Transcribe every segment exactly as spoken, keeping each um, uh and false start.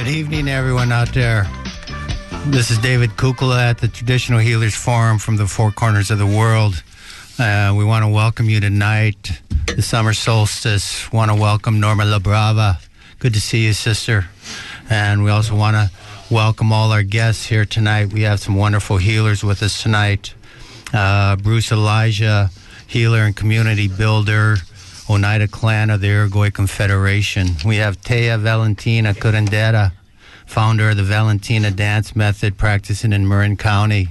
Good evening, everyone out there. This is David Kukula at the Traditional Healers Forum from the four corners of the world. Uh, we want to welcome you tonight, the summer solstice. Want to welcome Norma LaBrava. Good to see you, sister. And we also want to welcome all our guests here tonight. We have some wonderful healers with us tonight. Uh, Bruce Elijah, healer and community builder, Oneida Clan of the Iroquois Confederation. We have Tea Valentina Curandera, founder of the Valentina Dance Method, practicing in Marin County.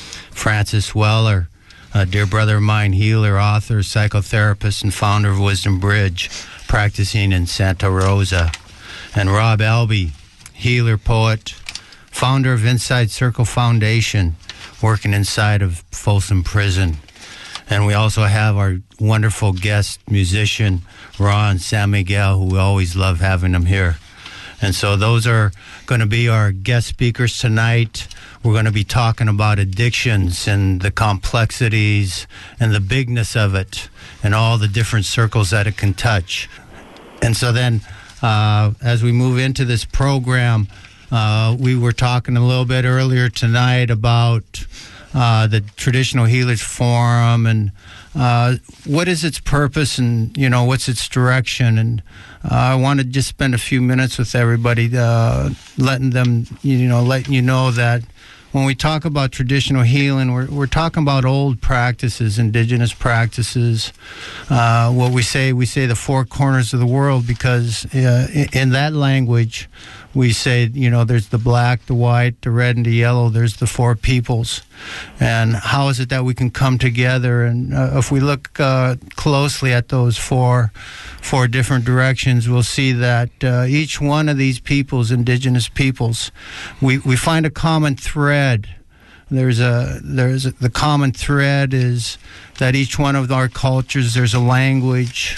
Francis Weller, a dear brother of mine, healer, author, psychotherapist, and founder of Wisdom Bridge, practicing in Santa Rosa. And Rob Albee, healer, poet, founder of Inside Circle Foundation, working inside of Folsom Prison. And we also have our wonderful guest musician, Ron San Miguel, who we always love having him here. And so those are going to be our guest speakers tonight. We're going to be talking about addictions and the complexities and the bigness of it and all the different circles that it can touch. And so then uh, as we move into this program, uh, we were talking a little bit earlier tonight about Uh, the Traditional Healers Forum, and uh, what is its purpose, and you know what's its direction. And uh, I want to just spend a few minutes with everybody, uh, letting them, you know, letting you know that when we talk about traditional healing, we're we're talking about old practices, indigenous practices. Uh, what we say, we say the four corners of the world, because uh, in, in that language, we say, you know, there's the black, the white, the red, and the yellow. There's the four peoples. And how is it that we can come together? And uh, if we look uh, closely at those four, four different directions, we'll see that uh, each one of these peoples, indigenous peoples, we, we find a common thread. There's a there's a, the common thread is that each one of our cultures, there's a language,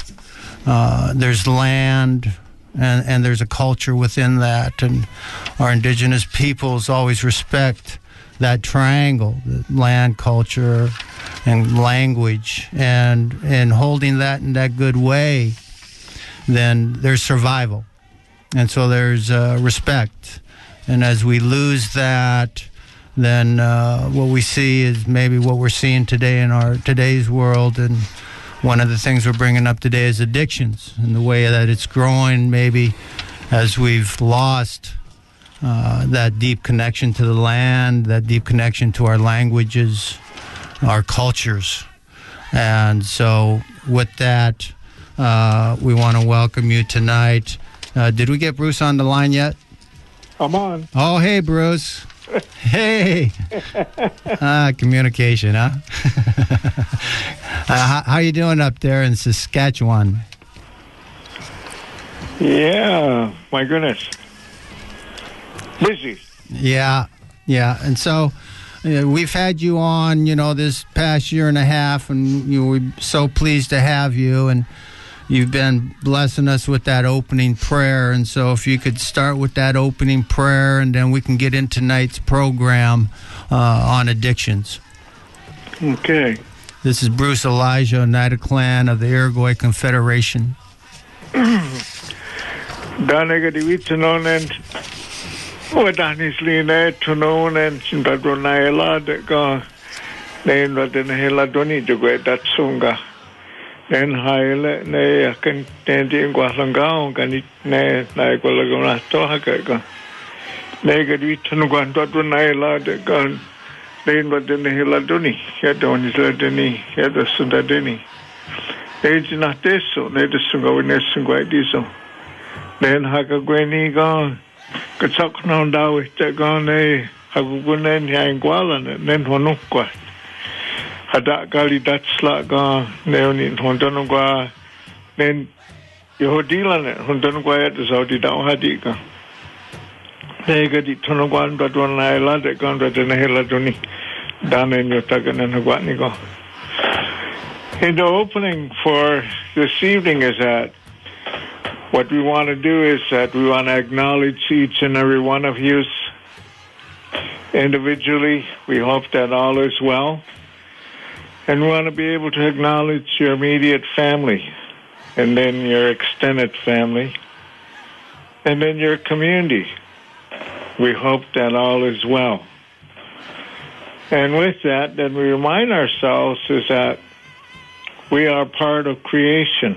uh, there's land, and, and there's a culture within that. And our indigenous peoples always respect that triangle, the land, culture, and language, and and holding that in that good way, then there's survival. And so there's uh, respect. And as we lose that, then uh, what we see is maybe what we're seeing today in our today's world. And one of the things we're bringing up today is addictions, and the way that it's growing, maybe as we've lost uh, that deep connection to the land, that deep connection to our languages, our cultures. And so with that, uh, we want to welcome you tonight. Uh, did we get Bruce on the line yet? I'm on. Oh, hey, Bruce. Hey. Ah, communication, huh? uh, how, how you doing up there in Saskatchewan? Yeah, my goodness. Busy. Yeah, yeah. And so uh, we've had you on, you know, this past year and a half, and you know, we're so pleased to have you. And you've been blessing us with that opening prayer. And so if you could start with that opening prayer, and then we can get into tonight's program uh, on addictions. Okay. This is Bruce Elijah, Oneida Clan of the Iroquois Confederation. Danegadiwitanonen, Wadanisline, Tononen, Sindadonayla, the Ga, Nain Radanahela Doni, the great Datsunga. Then Haile, Nay, I can tend in Guaslangao, can it, Nay, Nagolagona, Tohaka. Negadwitanogan, Dodonayla, the gun. Then Radanahela Doni, Yadon is Ladeni, Yada Sundadeni. They did not this, so they just go in this and go diesel. Then Hakagweni gone. Katsok no daw ita gone eh. Hagugunen Yangualan and then Honukwa. Hada Gali Datsla gone. Neonin Hondonogua. Then Yehodilan Hondonogua at the Saudi Dawhadiga. They got it Tonoguan, but one I lad it gone to the Heladoni. Down in your Tagan and Haguanigo. And the opening for this evening is that what we want to do is that we want to acknowledge each and every one of you individually. We hope that all is well. And we want to be able to acknowledge your immediate family, and then your extended family, and then your community, we hope that all is well. And with that, then we remind ourselves is that we are part of creation.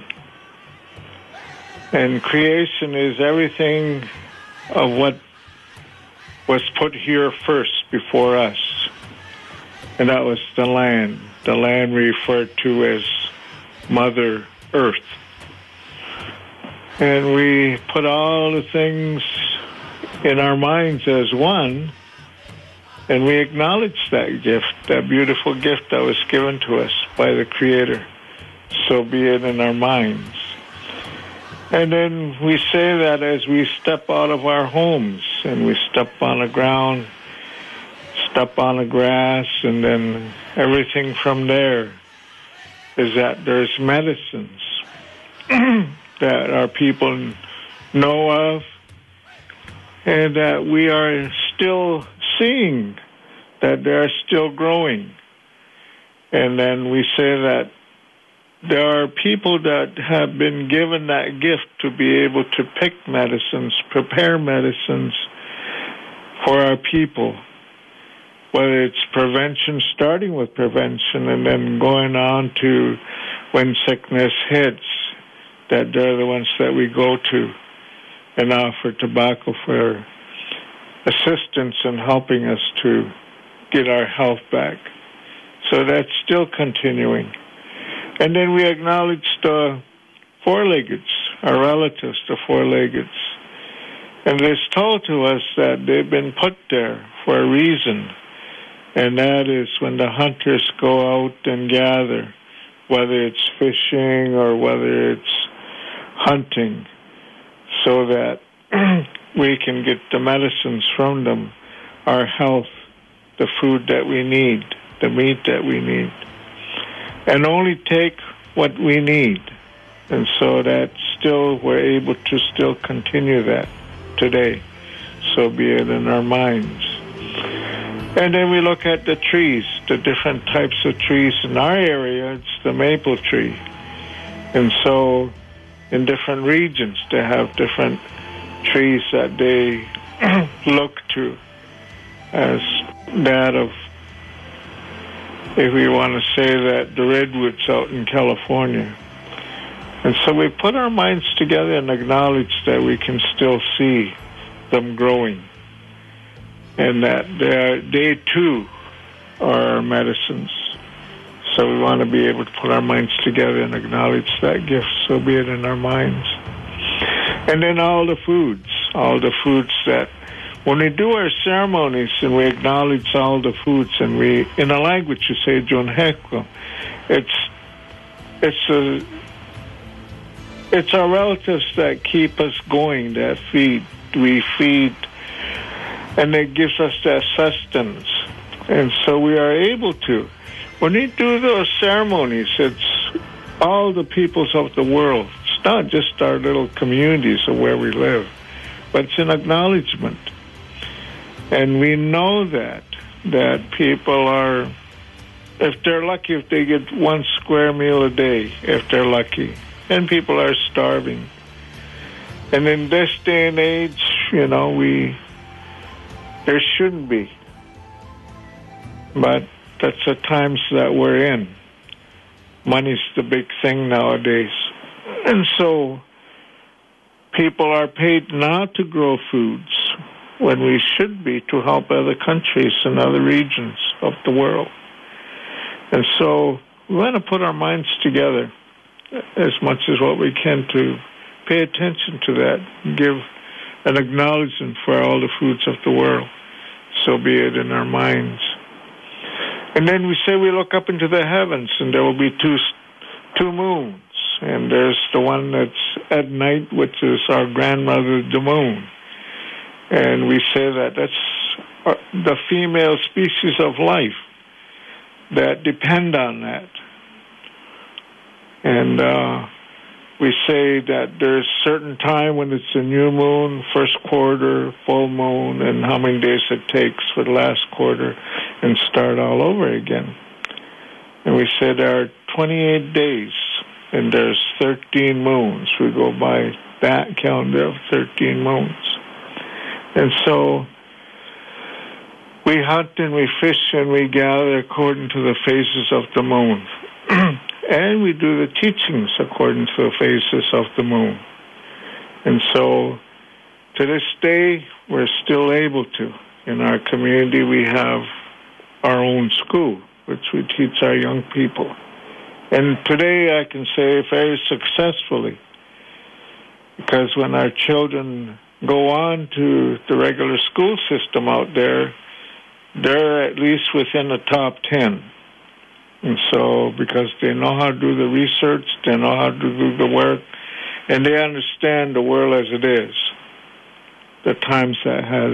And creation is everything of what was put here first before us. And that was the land. The land referred to as Mother Earth. And we put all the things in our minds as one, and we acknowledge that gift, that beautiful gift that was given to us by the Creator. So be it in our minds. And then we say that as we step out of our homes and we step on the ground, step on the grass, and then everything from there is that there's medicines that our people know of and that we are still seeing that they're still growing. And then we say that there are people that have been given that gift to be able to pick medicines, prepare medicines for our people, whether it's prevention, starting with prevention, and then going on to when sickness hits, that they're the ones that we go to and offer tobacco for assistance in helping us to get our health back. So that's still continuing. And then we acknowledge the four-leggeds, our relatives, the four-leggeds. And it's told to us that they've been put there for a reason, and that is when the hunters go out and gather, whether it's fishing or whether it's hunting, so that we can get the medicines from them, our health, the food that we need, the meat that we need, and only take what we need. And so that still, we're able to still continue that today. So be it in our minds. And then we look at the trees, the different types of trees. In our area, it's the maple tree. And so in different regions, they have different trees that they look to as that of, if we want to say that, the redwoods out in California. And so we put our minds together and acknowledge that we can still see them growing, and that they too are our medicines. So we want to be able to put our minds together and acknowledge that gift, so be it in our minds. And then all the foods, all the foods that, when we do our ceremonies and we acknowledge all the foods, and we, in a language you say, John Hekwa, it's, it's a, it's our relatives that keep us going, that feed, we feed, and it gives us that sustenance. And so we are able to, when we do those ceremonies, it's all the peoples of the world. It's not just our little communities of where we live, but it's an acknowledgement. And we know that, that people are, if they're lucky, if they get one square meal a day, if they're lucky, and people are starving. And in this day and age, you know, we, there shouldn't be. But that's the times that we're in. Money's the big thing nowadays. And so people are paid not to grow foods when we should be to help other countries and other regions of the world. And so we want to put our minds together as much as what we can to pay attention to that, give an acknowledgement for all the foods of the world, so be it in our minds. And then we say we look up into the heavens, and there will be two two moons, and there's the one that's at night, which is our grandmother, the moon. And we say that that's the female species of life that depend on that. And uh, we say that there's certain time when it's a new moon, first quarter, full moon, and how many days it takes for the last quarter, and start all over again. And we say there are twenty-eight days, and there's thirteen moons. We go by that calendar of thirteen moons. And so We hunt and we fish and we gather according to the phases of the moon. And we do the teachings according to the phases of the moon. And so, to this day, we're still able to. In our community, we have our own school, which we teach our young people. And today, I can say very successfully, because when our children go on to the regular school system out there, they're at least within the top ten. And so, because they know how to do the research, they know how to do the work, and they understand the world as it is, the times that has,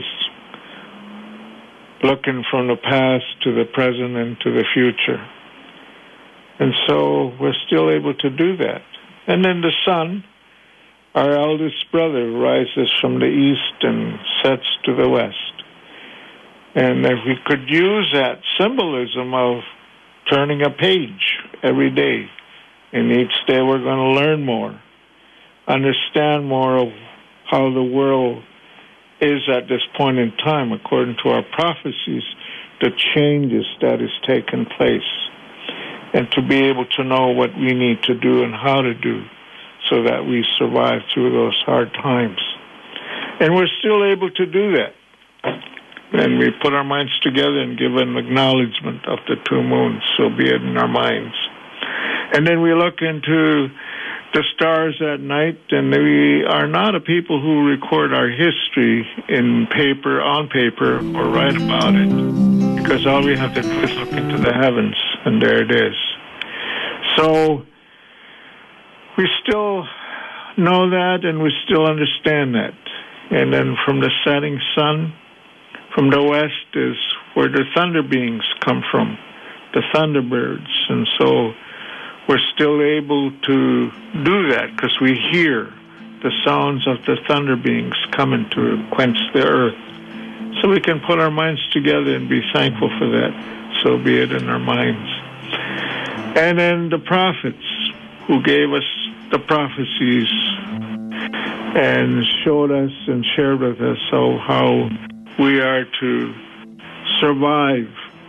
looking from the past to the present and to the future. And so we're still able to do that. And then the sun, our eldest brother, rises from the east and sets to the west. And if we could use that symbolism of turning a page every day, and each day we're going to learn more, understand more of how the world is at this point in time, according to our prophecies, the changes that is taking place, and to be able to know what we need to do and how to do so that we survive through those hard times. And we're still able to do that. And we put our minds together and give an acknowledgement of the two moons, so be it in our minds. And then we look into the stars at night, and we are not a people who record our history in paper, on paper, or write about it, because all we have to do is look into the heavens, and there it is. So we still know that, and we still understand that. And then from the setting sun, from the west is where the thunder beings come from, the thunderbirds. And so we're still able to do that because we hear the sounds of the thunder beings coming to quench the earth. So we can put our minds together and be thankful for that. So be it in our minds. And then the prophets who gave us the prophecies and showed us and shared with us so how we are to survive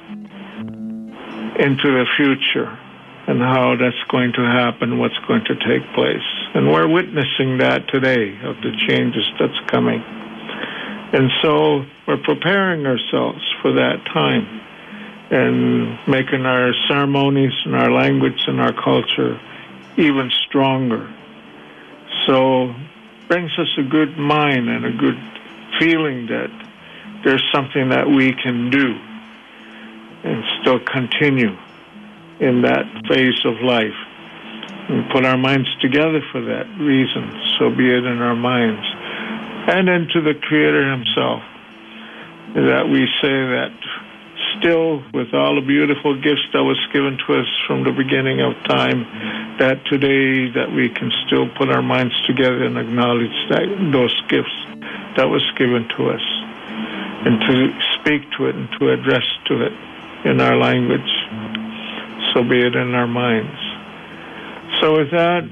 into the future and how that's going to happen, what's going to take place. And we're witnessing that today of the changes that's coming. And so we're preparing ourselves for that time and making our ceremonies and our language and our culture even stronger. So brings us a good mind and a good feeling that there's something that we can do and still continue in that phase of life. And put our minds together for that reason, so be it in our minds. And then to the Creator Himself, that we say that still, with all the beautiful gifts that was given to us from the beginning of time, that today that we can still put our minds together and acknowledge that those gifts that was given to us, and to speak to it and to address to it in our language, so be it in our minds. So with that,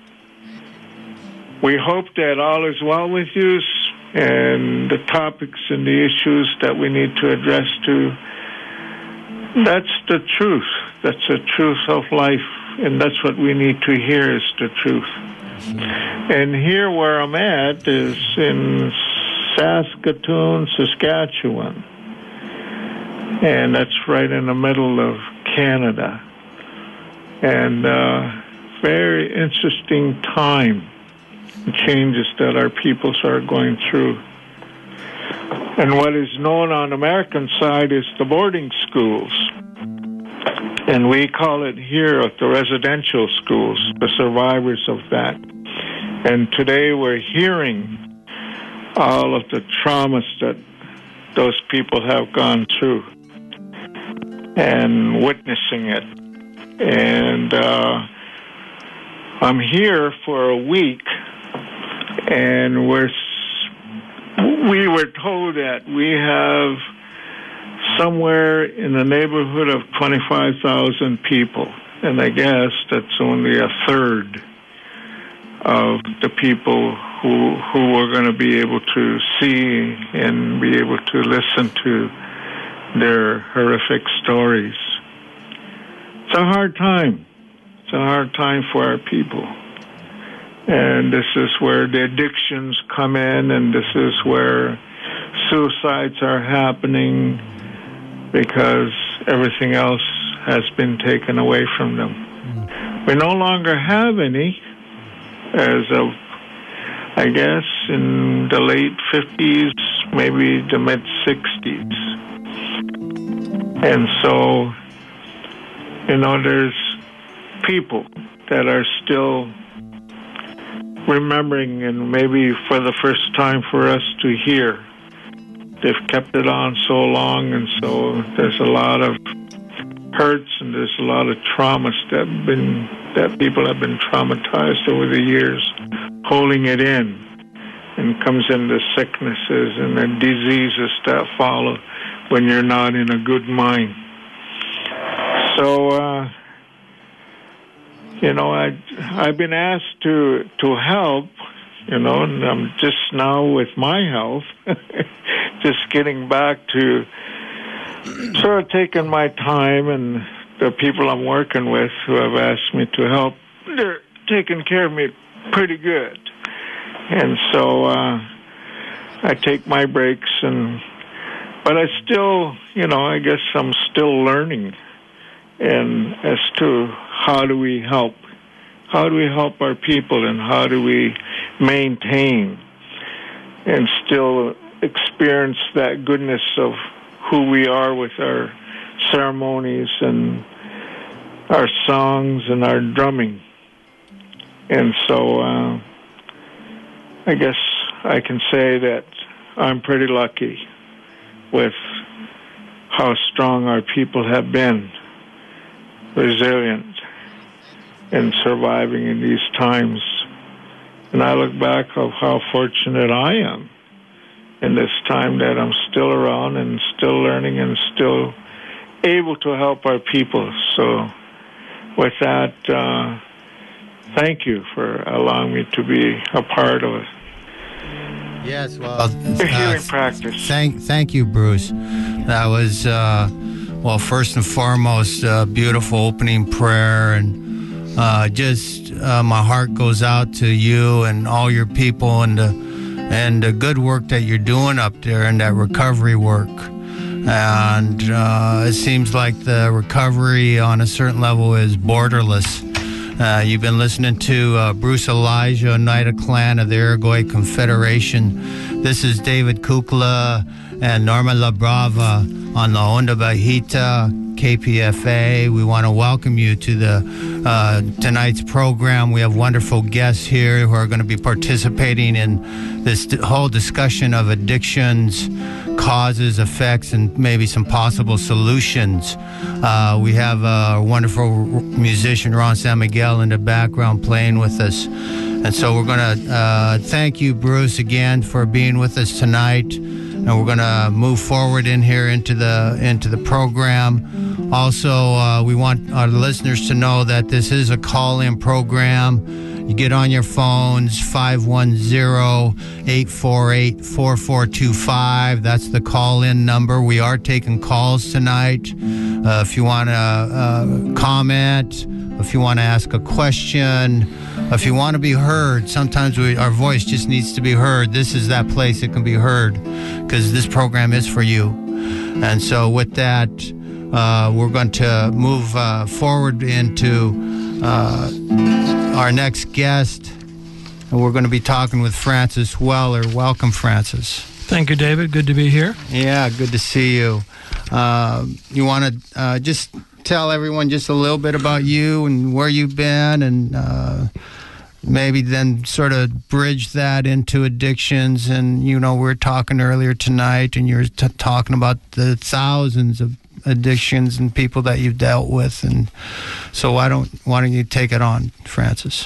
we hope that all is well with you, and the topics and the issues that we need to address to, that's the truth. That's the truth of life, and that's what we need to hear is the truth. And here where I'm at is in Saskatoon, Saskatchewan, and that's right in the middle of Canada. And uh, very interesting time, changes that our peoples are going through. And what is known on the American side is the boarding schools. And we call it here the residential schools, the survivors of that. And today we're hearing all of the traumas that those people have gone through and witnessing it. And uh, I'm here for a week, and we're we were told that we have somewhere in the neighborhood of twenty-five thousand people, and I guess that's only a third of the people who who we're going to be able to see and be able to listen to their horrific stories. It's a hard time. It's a hard time for our people. And this is where the addictions come in, and this is where suicides are happening because everything else has been taken away from them. Mm. We no longer have any as of, I guess, in the late fifties, maybe the mid-sixties. And so, you know, there's people that are still remembering, and maybe for the first time for us to hear. They've kept it on so long, and so there's a lot of hurts and there's a lot of traumas that have been that people have been traumatized over the years, holding it in, and comes into sicknesses and the diseases that follow when you're not in a good mind. So, uh, you know, I I've been asked to to help, you know, and I'm just now with my health, just getting back to sort of taking my time, and the people I'm working with who have asked me to help, they're taking care of me pretty good. And so uh, I take my breaks, and but I still, you know, I guess I'm still learning, and as to how do we help, how do we help our people, and how do we maintain and still experience that goodness of who we are with our ceremonies and our songs and our drumming. And so uh, I guess I can say that I'm pretty lucky with how strong our people have been, resilient and surviving in these times. And I look back of how fortunate I am in this time that I'm still around and still learning and still able to help our people. So with that, uh, thank you for allowing me to be a part of it. Yes, well, the healing uh, practice. Thank, thank you, Bruce. That was, uh, well, first and foremost, a beautiful opening prayer, and uh, just uh, my heart goes out to you and all your people, and the and the good work that you're doing up there, and that recovery work. And uh, it seems like the recovery on a certain level is borderless. Uh, you've been listening to uh, Bruce Elijah, Oneida Clan of the Iroquois Confederation. This is David Kukla and Norma LaBrava on La Onda Bajita, K P F A. We want to welcome you to the uh, tonight's program. We have wonderful guests here who are going to be participating in this whole discussion of addictions, causes, effects, and maybe some possible solutions. Uh, we have a wonderful musician, Ron San Miguel, in the background playing with us. And so we're going to uh, thank you, Bruce, again for being with us tonight. And we're going to move forward in here into the into the program. Also, uh, we want our listeners to know that this is a call-in program. You get on your phones, five one zero, eight four eight, four four two five. That's the call-in number. We are taking calls tonight. Uh, if you want to uh, comment, if you want to ask a question, if you want to be heard, sometimes we, our voice just needs to be heard. This is that place it can be heard, because this program is for you. And so with that, uh, we're going to move uh, forward into uh, our next guest, and we're going to be talking with Francis Weller. Welcome, Francis. Thank you, David. Good to be here. Yeah, good to see you. Uh, you want to uh, just tell everyone just a little bit about you and where you've been, and uh, maybe then sort of bridge that into addictions. And, you know, we were talking earlier tonight, and you're t- talking about the thousands of addictions and people that you've dealt with. And so why don't why don't you take it on, Francis?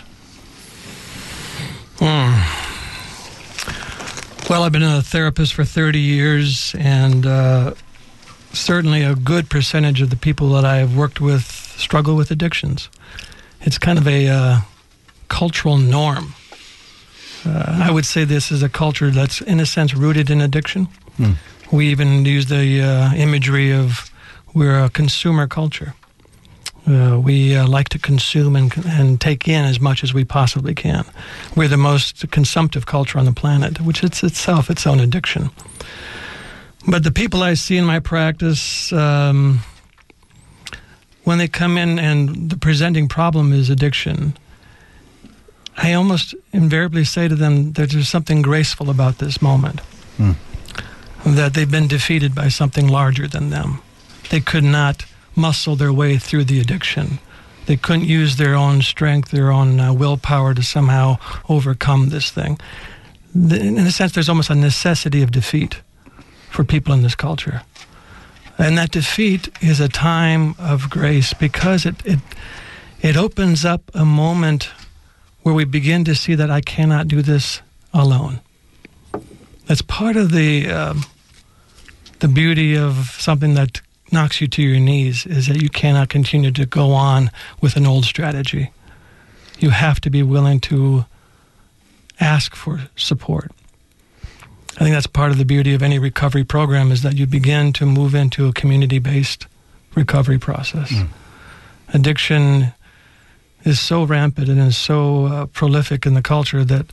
Hmm. Well, I've been a therapist for thirty years, and uh, certainly a good percentage of the people that I have worked with struggle with addictions. It's kind of a uh, cultural norm. Uh, I would say this is a culture that's, in a sense, rooted in addiction. Hmm. We even use the uh, imagery of we're a consumer culture. Uh, we uh, like to consume and, and take in as much as we possibly can. We're the most consumptive culture on the planet, which is itself its own addiction. But the people I see in my practice, um, when they come in and the presenting problem is addiction, I almost invariably say to them that there's something graceful about this moment, mm. that they've been defeated by something larger than them. They could not muscle their way through the addiction. They couldn't use their own strength, their own uh, willpower to somehow overcome this thing. The, in a sense, there's almost a necessity of defeat for people in this culture. And that defeat is a time of grace because it it, it opens up a moment where we begin to see that I cannot do this alone. That's part of the um, the beauty of something that knocks you to your knees, is that you cannot continue to go on with an old strategy. You have to be willing to ask for support. I think that's part of the beauty of any recovery program, is that you begin to move into a community-based recovery process. Mm. Addiction is so rampant and is so uh, prolific in the culture that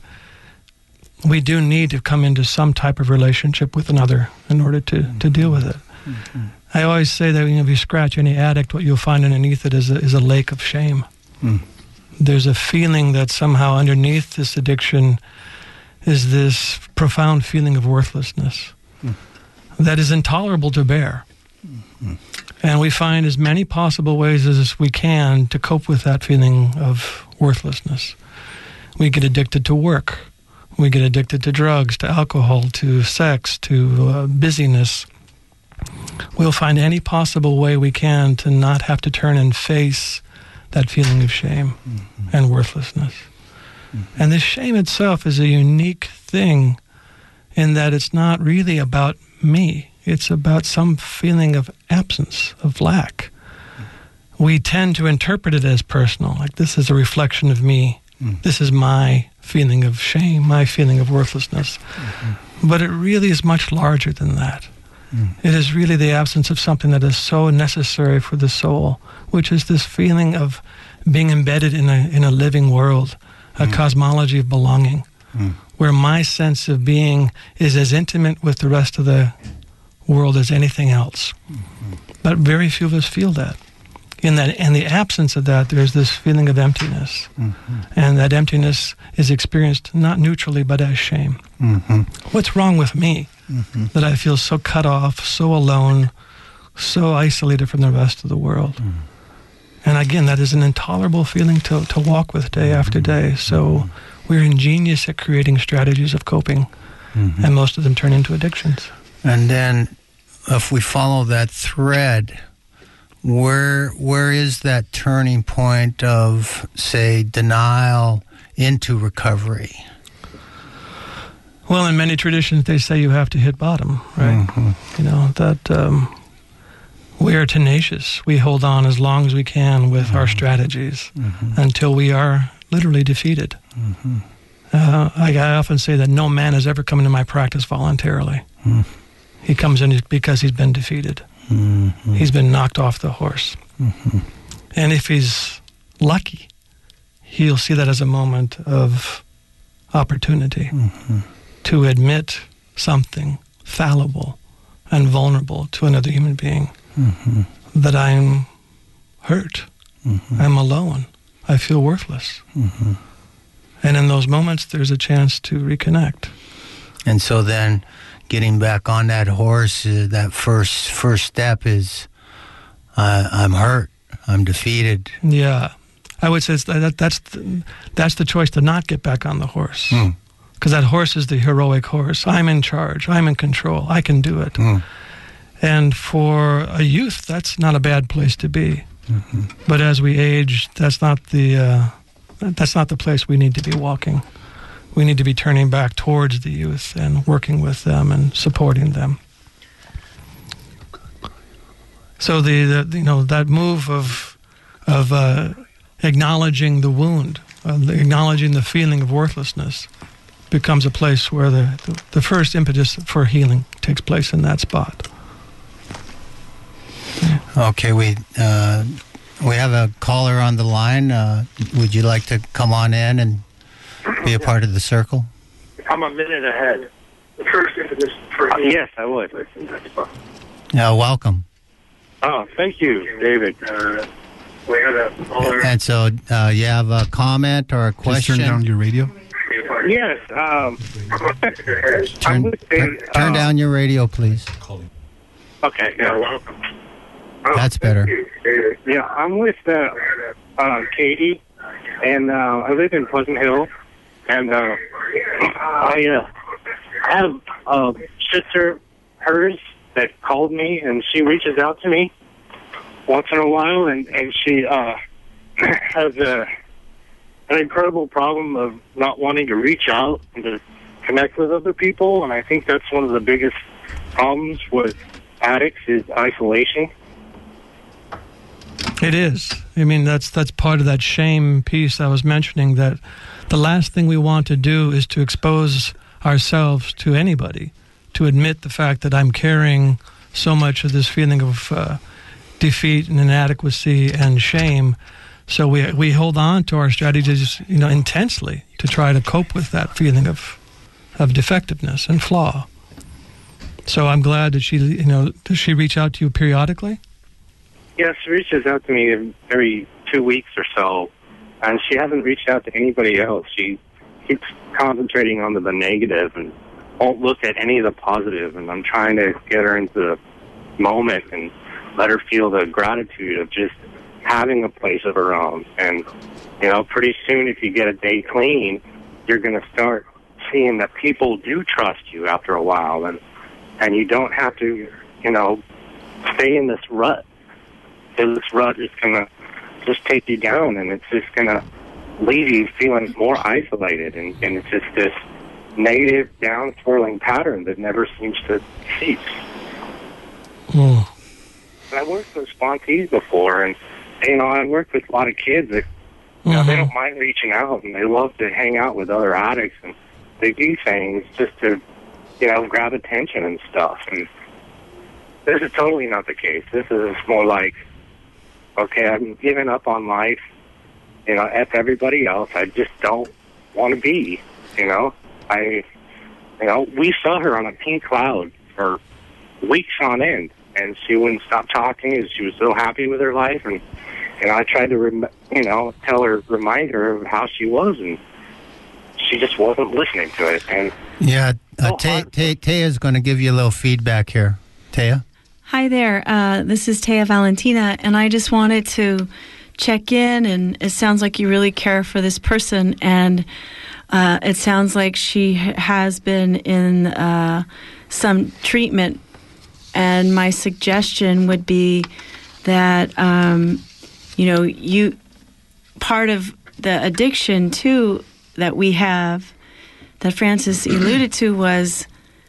we do need to come into some type of relationship with another in order to, mm-hmm. to deal with it. Mm-hmm. I always say that, you know, if you scratch any addict, what you'll find underneath it is a, is a lake of shame. Mm. There's a feeling that somehow underneath this addiction is this profound feeling of worthlessness mm. that is intolerable to bear. Mm-hmm. And we find as many possible ways as we can to cope with that feeling of worthlessness. We get addicted to work. We get addicted to drugs, to alcohol, to sex, to uh, busyness. We'll find any possible way we can to not have to turn and face that feeling of shame mm-hmm. and worthlessness. Mm-hmm. And this shame itself is a unique thing in that it's not really about me. It's about some feeling of absence, of lack. Mm-hmm. We tend to interpret it as personal, like this is a reflection of me. Mm-hmm. This is my feeling of shame, my feeling of worthlessness. Mm-hmm. But it really is much larger than that. It is really the absence of something that is so necessary for the soul, which is this feeling of being embedded in a in a living world, a mm. cosmology of belonging, mm. where my sense of being is as intimate with the rest of the world as anything else. Mm-hmm. But very few of us feel that. In that, in the absence of that, there's this feeling of emptiness. Mm-hmm. And that emptiness is experienced not neutrally, but as shame. Mm-hmm. What's wrong with me? Mm-hmm. That I feel so cut off, so alone, so isolated from the rest of the world. Mm. And again, that is an intolerable feeling to, to walk with day mm-hmm. after day. So mm-hmm. we're ingenious at creating strategies of coping, mm-hmm. and most of them turn into addictions. And then if we follow that thread, where where is that turning point of, say, denial into recovery? Well, in many traditions, they say you have to hit bottom, right? Mm-hmm. You know, that um, we are tenacious. We hold on as long as we can with mm-hmm. our strategies mm-hmm. until we are literally defeated. Mm-hmm. Uh, I, I often say that no man has ever come into my practice voluntarily. Mm-hmm. He comes in because he's been defeated. Mm-hmm. He's been knocked off the horse. Mm-hmm. And if he's lucky, he'll see that as a moment of opportunity. Mm-hmm. To admit something fallible and vulnerable to another human being. Mm-hmm. That I'm hurt. Mm-hmm. I'm alone. I feel worthless. Mm-hmm. And in those moments, there's a chance to reconnect. And so then getting back on that horse, uh, that first first step is, uh, I'm hurt. I'm defeated. Yeah. I would say that that's the, that's the choice to not get back on the horse. Mm. Because that horse is the heroic horse. I'm in charge. I'm in control. I can do it. Mm. And for a youth, that's not a bad place to be. Mm-hmm. But as we age, that's not the uh, that's not the place we need to be walking. We need to be turning back towards the youth and working with them and supporting them. So the, the you know that move of of uh, acknowledging the wound, uh, acknowledging the feeling of worthlessness, becomes a place where the, the, the first impetus for healing takes place in that spot. Yeah. Okay, we uh, we have a caller on the line. Uh, would you like to come on in and be a part of the circle? I'm a minute ahead. The first impetus for uh, yes, I would. Yeah, welcome. Oh, thank you, David. Uh, we had a caller. And so, uh, you have a comment or a question? Just turn down your radio. Yes. Um, turn, with turn, turn uh, down your radio, please. Okay. Yeah, welcome. That's better. Yeah, I'm with uh, uh, Katie, and uh, I live in Pleasant Hill, and uh, I uh, have a sister, hers, that called me, and she reaches out to me once in a while, and, and she uh, has a, an incredible problem of not wanting to reach out and to connect with other people, and I think that's one of the biggest problems with addicts is isolation. It is. I mean, that's that's part of that shame piece I was mentioning, that the last thing we want to do is to expose ourselves to anybody, to admit the fact that I'm carrying so much of this feeling of uh, defeat and inadequacy and shame. So we we hold on to our strategies, you know, intensely to try to cope with that feeling of of defectiveness and flaw. So I'm glad that she, you know, does she reach out to you periodically? Yes, she reaches out to me every two weeks or so, and she hasn't reached out to anybody else. She keeps concentrating on the, the negative and won't look at any of the positive, and I'm trying to get her into the moment and let her feel the gratitude of just having a place of her own. And, you know, pretty soon if you get a day clean, you're going to start seeing that people do trust you after a while, and and you don't have to, you know, stay in this rut. This rut is going to just take you down, and it's just going to leave you feeling more isolated, and, and it's just this negative, down-swirling pattern that never seems to cease. Mm. And I worked with sponsees before, and, you know, I worked with a lot of kids that, you know, Mm-hmm. they don't mind reaching out, and they love to hang out with other addicts, and they do things just to, you know, grab attention and stuff. And this is totally not the case. This is more like, okay, I'm giving up on life, you know, F everybody else. I just don't want to be, you know. I, you know, we saw her on a pink cloud for weeks on end, and she wouldn't stop talking, and she was so happy with her life, and, and I tried to, rem- you know, tell her, remind her of how she was, and she just wasn't listening to it. And Yeah, uh, so Taya Taya- Taya's going to give you a little feedback here. Taya? Hi there. Uh, this is Taya Valentina, and I just wanted to check in, and it sounds like you really care for this person, and uh, it sounds like she has been in uh, some treatment, and my suggestion would be that, um, you know, you part of the addiction, too, that we have, that Francis alluded to, was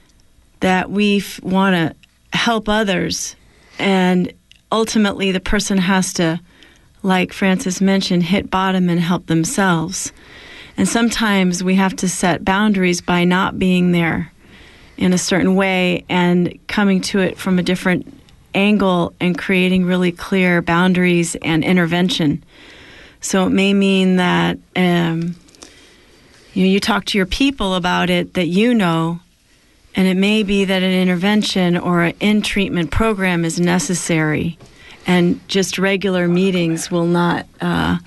that we f- want to help others, and ultimately the person has to, like Francis mentioned, hit bottom and help themselves. And sometimes we have to set boundaries by not being there in a certain way and coming to it from a different angle and creating really clear boundaries and intervention. So it may mean that um, you know, you talk to your people about it that you know, and it may be that an intervention or an in-treatment program is necessary, and just regular meetings will not uh,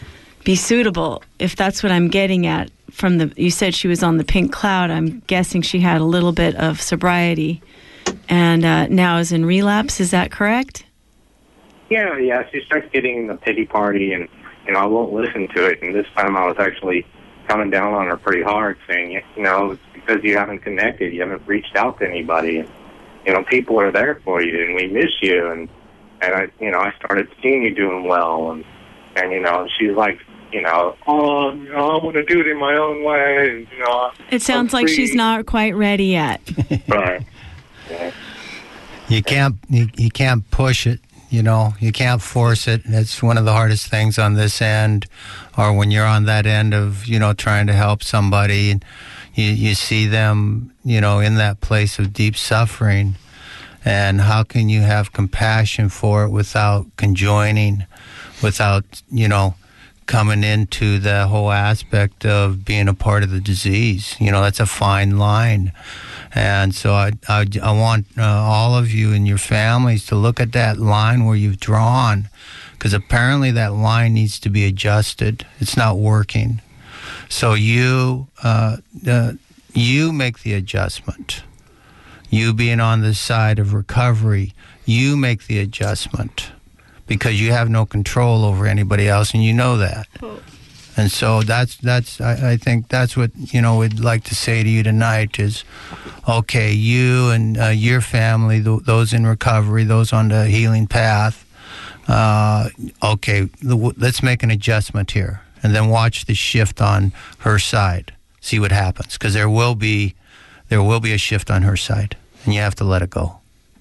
be suitable, if that's what I'm getting at. From the, you said she was on the pink cloud. I'm guessing she had a little bit of sobriety and uh, now is in relapse. Is that correct? yeah, yeah, she starts getting the pity party, and, you know, I won't listen to it. And this time I was actually coming down on her pretty hard, saying, you know, it's because you haven't connected, you haven't reached out to anybody. And, you know, people are there for you, and we miss you. And, and I, you know, I started seeing you doing well, and, and you know, she's like, you know, oh, you know, I'm going to do it in my own way. And, you know, It sounds like she's not quite ready yet. Right. Yeah. You can't you, you can't push it, you know. You can't force it. That's one of the hardest things on this end, or when you're on that end of, you know, trying to help somebody. And You, you see them, you know, in that place of deep suffering. And how can you have compassion for it without conjoining, without, you know, coming into the whole aspect of being a part of the disease? You know, that's a fine line. And so I, I, I want uh, all of you and your families to look at that line where you've drawn, because apparently that line needs to be adjusted. It's not working. So you, uh, uh, you make the adjustment. You being on the side of recovery, you make the adjustment, because you have no control over anybody else, and you know that. Oh. And so that's that's I, I think that's what, you know, we'd like to say to you tonight is, okay, you and uh, your family, th- those in recovery, those on the healing path, uh, okay, the, let's make an adjustment here, and then watch the shift on her side. See what happens, because there will be there will be a shift on her side. And you have to let it go.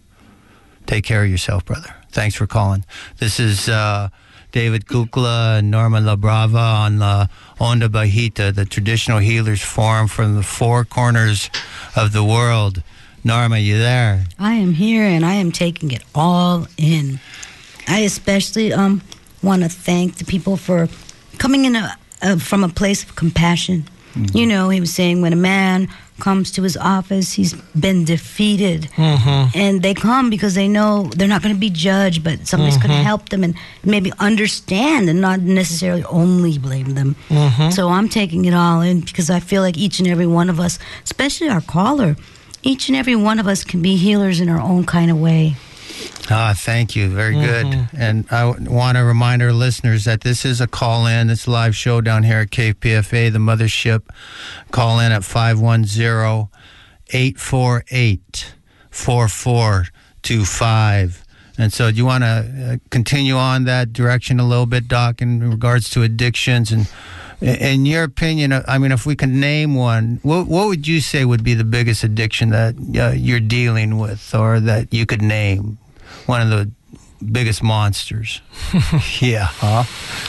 Take care of yourself, brother. Thanks for calling. This is uh, David Kukla and Norma LaBrava on La Onda Bajita, the Traditional Healers Forum from the four corners of the world. Norma, you there? I am here, and I am taking it all in. I especially um want to thank the people for coming in a, a, from a place of compassion. Mm-hmm. You know, he was saying when a man comes to his office, he's been defeated. Mm-hmm. And they come because they know they're not going to be judged, but somebody's mm-hmm. going to help them and maybe understand and not necessarily only blame them. Mm-hmm. So I'm taking it all in, because I feel like each and every one of us, especially our caller, each and every one of us can be healers in our own kind of way. Ah, thank you. Very good. Mm-hmm. And I w- want to remind our listeners that this is a call-in. It's a live show down here at K P F A, the mothership. Call in at five one zero, eight four eight, four four two five. And so do you want to uh, continue on that direction a little bit, Doc, in regards to addictions? And in your opinion, I mean, if we can name one, what, what would you say would be the biggest addiction that uh, you're dealing with, or that you could name? One of the biggest monsters. Yeah. Huh?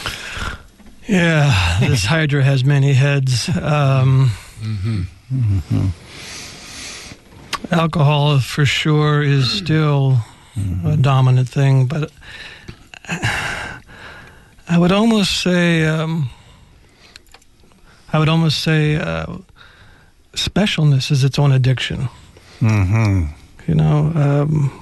Yeah, this Hydra has many heads. Um, mm-hmm. Mm-hmm. Alcohol, for sure, is still mm-hmm. a dominant thing, but I would almost say, um, I would almost say, uh, specialness is its own addiction. Mm-hmm. You know. Um,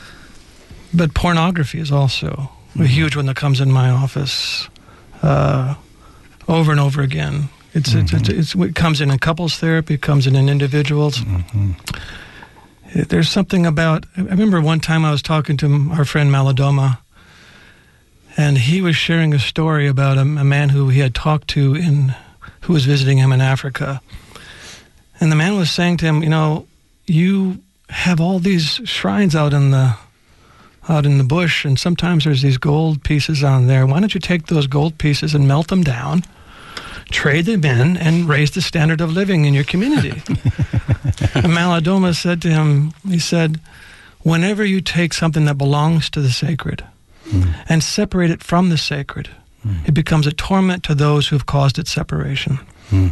But pornography is also mm-hmm. a huge one that comes in my office uh, over and over again. It's, mm-hmm. it's, it's, it's it comes in in couples therapy. It comes in in individuals. Mm-hmm. It, there's something about. I remember one time I was talking to our friend Malidoma, and he was sharing a story about a, a man who he had talked to in, who was visiting him in Africa, and the man was saying to him, "You know, you have all these shrines out in the." out in the bush, and sometimes there's these gold pieces on there. Why don't you take those gold pieces and melt them down, trade them in, and raise the standard of living in your community?" And Malidoma said to him, he said, whenever you take something that belongs to the sacred mm. and separate it from the sacred, mm. it becomes a torment to those who have caused its separation. Mm.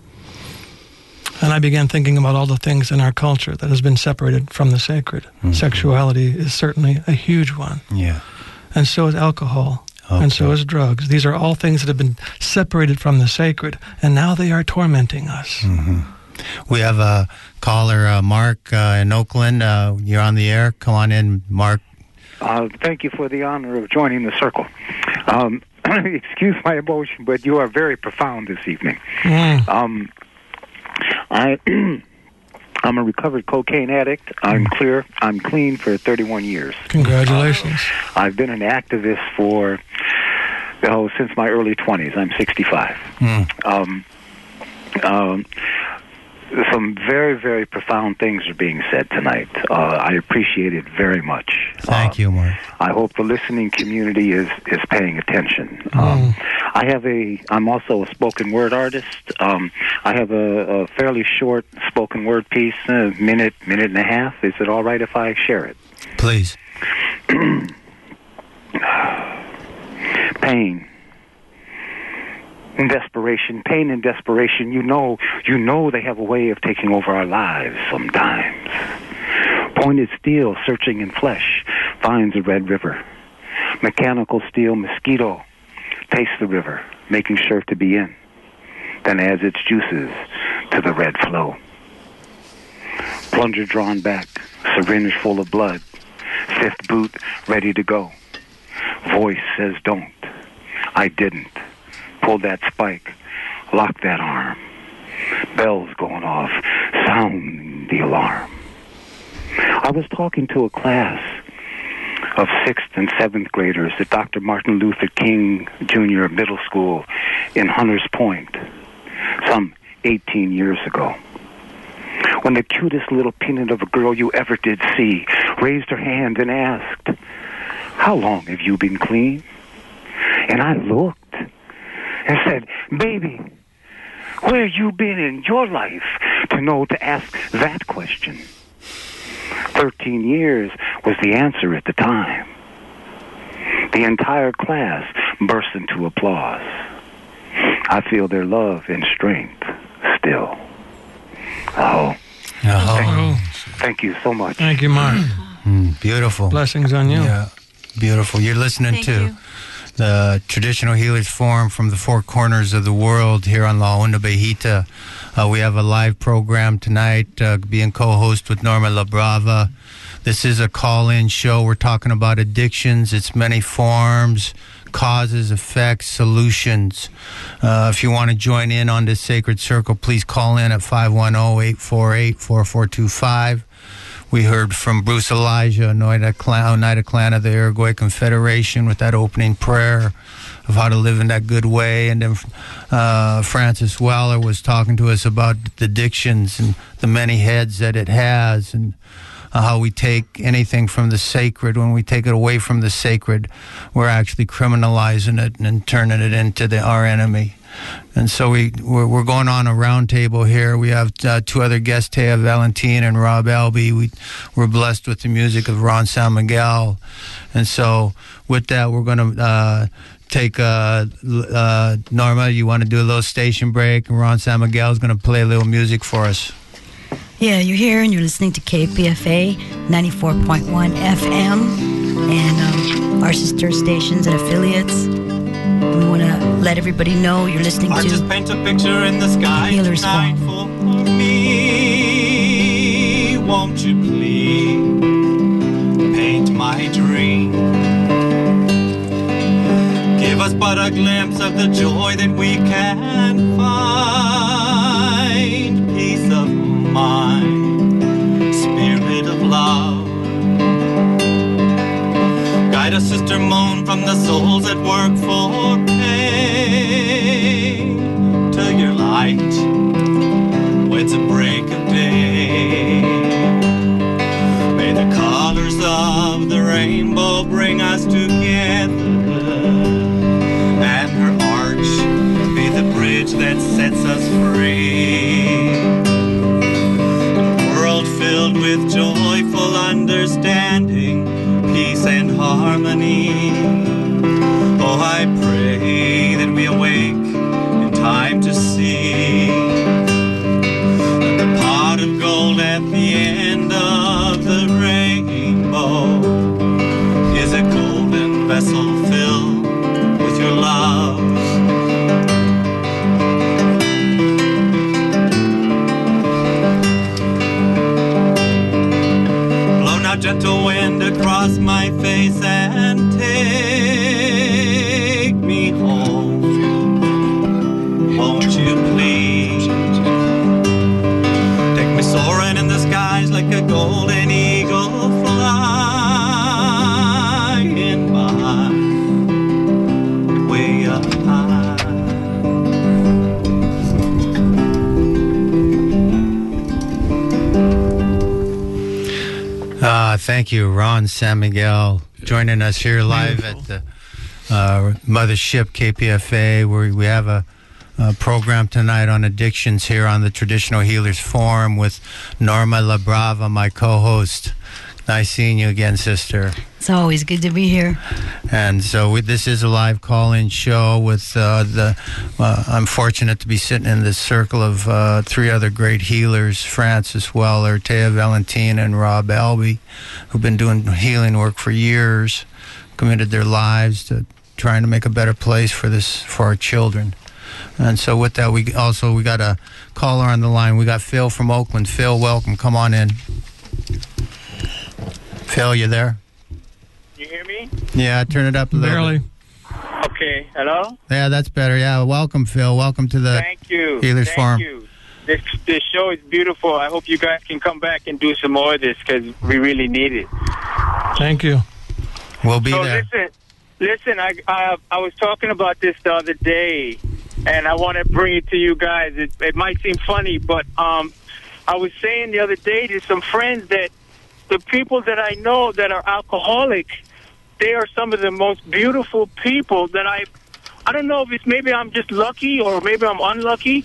And I began thinking about all the things in our culture that has been separated from the sacred. Mm-hmm. Sexuality is certainly a huge one. Yeah. And so is alcohol. Okay. And so is drugs. These are all things that have been separated from the sacred, and now they are tormenting us. Mm-hmm. We have a caller, uh, Mark, uh, in Oakland. Uh, you're on the air. Come on in, Mark. Uh, thank you for the honor of joining the circle. Um, excuse my emotion, but you are very profound this evening. Mm. Um, I, I'm a recovered cocaine addict. I'm clear. I'm clean for thirty-one years. Congratulations. Uh, I've been an activist for, oh, since my early twenties. I'm sixty-five. Mm. Um, um, some very, very profound things are being said tonight. Uh, I appreciate it very much. Thank uh, you, Mark. I hope the listening community is, is paying attention. Mm. Um, I have a, I'm also a spoken word artist. Um, I have a, a fairly short spoken word piece, a minute, minute and a half. Is it all right if I share it? Please. Pain. In desperation, pain and desperation, you know, you know they have a way of taking over our lives sometimes. Pointed steel searching in flesh finds a red river. Mechanical steel mosquito tastes the river, making sure to be in, then adds its juices to the red flow. Plunger drawn back, syringe full of blood, fifth boot ready to go. Voice says don't. I didn't. Pull that spike. Lock that arm. Bells going off. Sound the alarm. I was talking to a class of sixth and seventh graders at Doctor Martin Luther King Junior Middle School in Hunters Point some eighteen years ago, when the cutest little peanut of a girl you ever did see raised her hand and asked, "How long have you been clean?" And I looked and said, "Baby, where you been in your life to know to ask that question?" Thirteen years was the answer at the time. The entire class burst into applause. I feel their love and strength still. Oh. Oh. Thank, thank you so much. Thank you, Mark. Mm, beautiful. Blessings on you. Yeah, beautiful. You're listening Thank to you. the Traditional Healers Forum from the four corners of the world here on La Onda Bajita. Uh, we have a live program tonight, uh, being co-host with Norma LaBrava. This is a call-in show. We're talking about addictions, its many forms, causes, effects, solutions. Uh, if you want to join in on this sacred circle, please call in at five one zero, eight four eight, four four two five. We heard from Bruce Elijah, Oneida Clan, Oneida Clan of the Iroquois Confederation, with that opening prayer of how to live in that good way. And then uh, Francis Weller was talking to us about the addictions and the many heads that it has, and uh, how we take anything from the sacred. When we take it away from the sacred, we're actually criminalizing it and turning it into the, our enemy. And so we, we're, we're going on a round table here. We have uh, two other guests, Taya Valentin and Rob Albee. We, we're blessed with the music of Ron San Miguel. And so with that, we're going to uh, take, uh, uh, Norma, you want to do a little station break? And Ron San Miguel is going to play a little music for us. Yeah, you're here and you're listening to K P F A ninety-four point one F M and um, our sister stations and affiliates. We want to let everybody know you're listening I to just paint a picture in the sky Healers tonight for me. Won't you please paint my dream? Give us but a glimpse of the joy that we can find. Peace of mind, spirit of love. Guide us, Sister Moan, from the souls that work for pay to your light, where it's a break of day. May the colors of the rainbow bring us together, and her arch be the bridge that sets us free. A world filled with joyful understanding, peace and harmony. Oh, I pray that we awake in time to see that the pot of gold at the end of the rainbow is a golden vessel filled with your love. Blow now, gentle wind, across my face and take me home. Won't you please take me soaring in the skies like a golden eagle flying by way up high. Uh, thank you, Ron San Miguel, joining us here live at the uh, Mothership K P F A, where we have a, a program tonight on addictions here on the Traditional Healers Forum with Norma LaBrava, my co-host. Nice seeing you again, sister. It's always good to be here. And so we, this is a live call-in show with uh, the, uh, I'm fortunate to be sitting in this circle of uh, three other great healers, Francis Weller, Taya Valentina, and Rob Albee, who've been doing healing work for years, committed their lives to trying to make a better place for this, for our children. And so with that, we also, we got a caller on the line. We got Phil from Oakland. Phil, welcome. Come on in. Phil, you there? You hear me? Yeah, turn it up a little Barely. bit. Okay, hello? Yeah, that's better. Yeah, welcome, Phil. Welcome to the Thank you. Healers Thank Farm. you. This, this show is beautiful. I hope you guys can come back and do some more of this because we really need it. Thank you. We'll be so there. listen, listen. I, I I was talking about this the other day, and I want to bring it to you guys. It, it might seem funny, but um, I was saying the other day to some friends that the people that I know that are alcoholic, they are some of the most beautiful people that I. I don't know if it's maybe I'm just lucky or maybe I'm unlucky,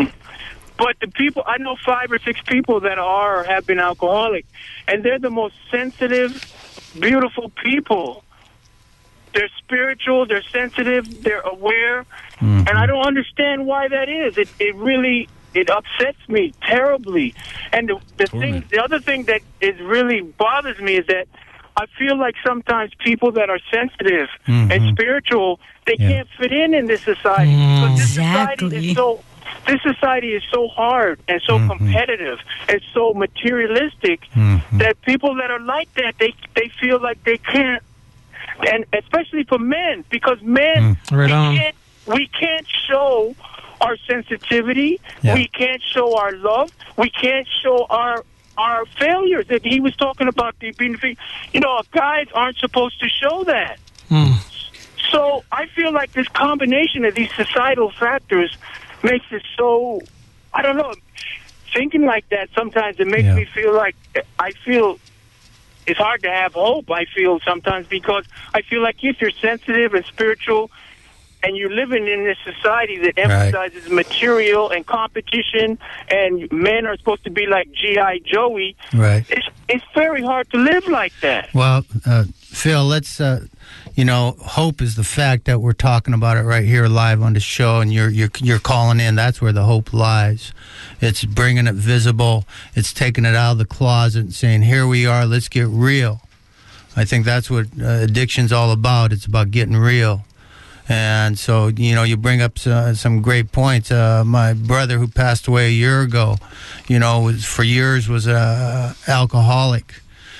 but the people I know five or six people that are or have been alcoholic, and they're the most sensitive, beautiful people. They're spiritual, they're sensitive, they're aware, mm-hmm. and I don't understand why that is. It it really it upsets me terribly. And the, the thing, the other thing that is really bothers me is that I feel like sometimes people that are sensitive mm-hmm. and spiritual, they yeah. can't fit in in this society. Mm, because this exactly. society is so this society is so hard and so mm-hmm. competitive and so materialistic mm-hmm. that people that are like that, they they feel like they can't. And especially for men, because men, mm, right we, on. can't, we can't show our sensitivity. Yeah. We can't show our love. We can't show our our failures. That he was talking about the being, you know, guys aren't supposed to show that. Mm. So I feel like this combination of these societal factors makes it so, I don't know, thinking like that sometimes it makes yeah. me feel like I feel it's hard to have hope, I feel sometimes, because I feel like if you're sensitive and spiritual and you're living in this society that emphasizes right. material and competition and men are supposed to be like G I. Joey, right. it's, it's very hard to live like that. Well, uh, Phil, let's, uh, you know, hope is the fact that we're talking about it right here live on the show, and you're, you're, you're calling in. That's where the hope lies. It's bringing it visible. It's taking it out of the closet and saying, here we are, let's get real. I think that's what uh, addiction's all about. It's about getting real. And so, you know, you bring up some, some great points. Uh, my brother, who passed away a year ago, you know, was, for years was a alcoholic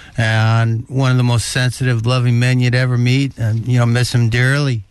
and one of the most sensitive, loving men you'd ever meet, and, you know, miss him dearly.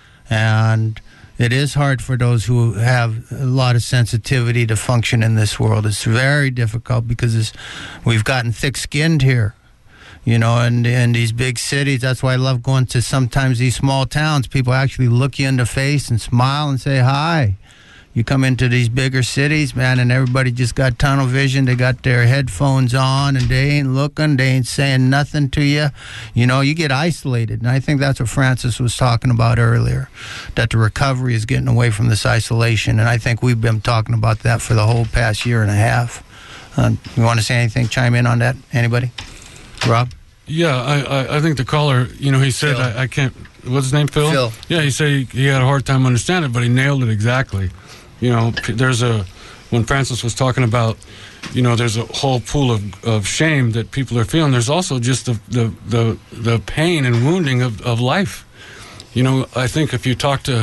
And it is hard for those who have a lot of sensitivity to function in this world. It's very difficult because it's, we've gotten thick-skinned here. You know, and in these big cities, that's why I love going to sometimes these small towns. People actually look you in the face and smile and say hi. You come into these bigger cities, man, and everybody just got tunnel vision. They got their headphones on, and they ain't looking. They ain't saying nothing to you. You know, you get isolated. And I think that's what Francis was talking about earlier, that the recovery is getting away from this isolation. And I think we've been talking about that for the whole past year and a half. Uh, you want to say anything? Chime in on that? Anybody? Rob? Yeah, I, I, I think the caller, you know, he said, I, I can't, what's his name, Phil? Phil. Yeah, he said he, he had a hard time understanding it, but he nailed it exactly. You know, there's a, when Francis was talking about, you know, there's a whole pool of, of shame that people are feeling. There's also just the, the, the, the pain and wounding of, of life. You know, I think if you talk to,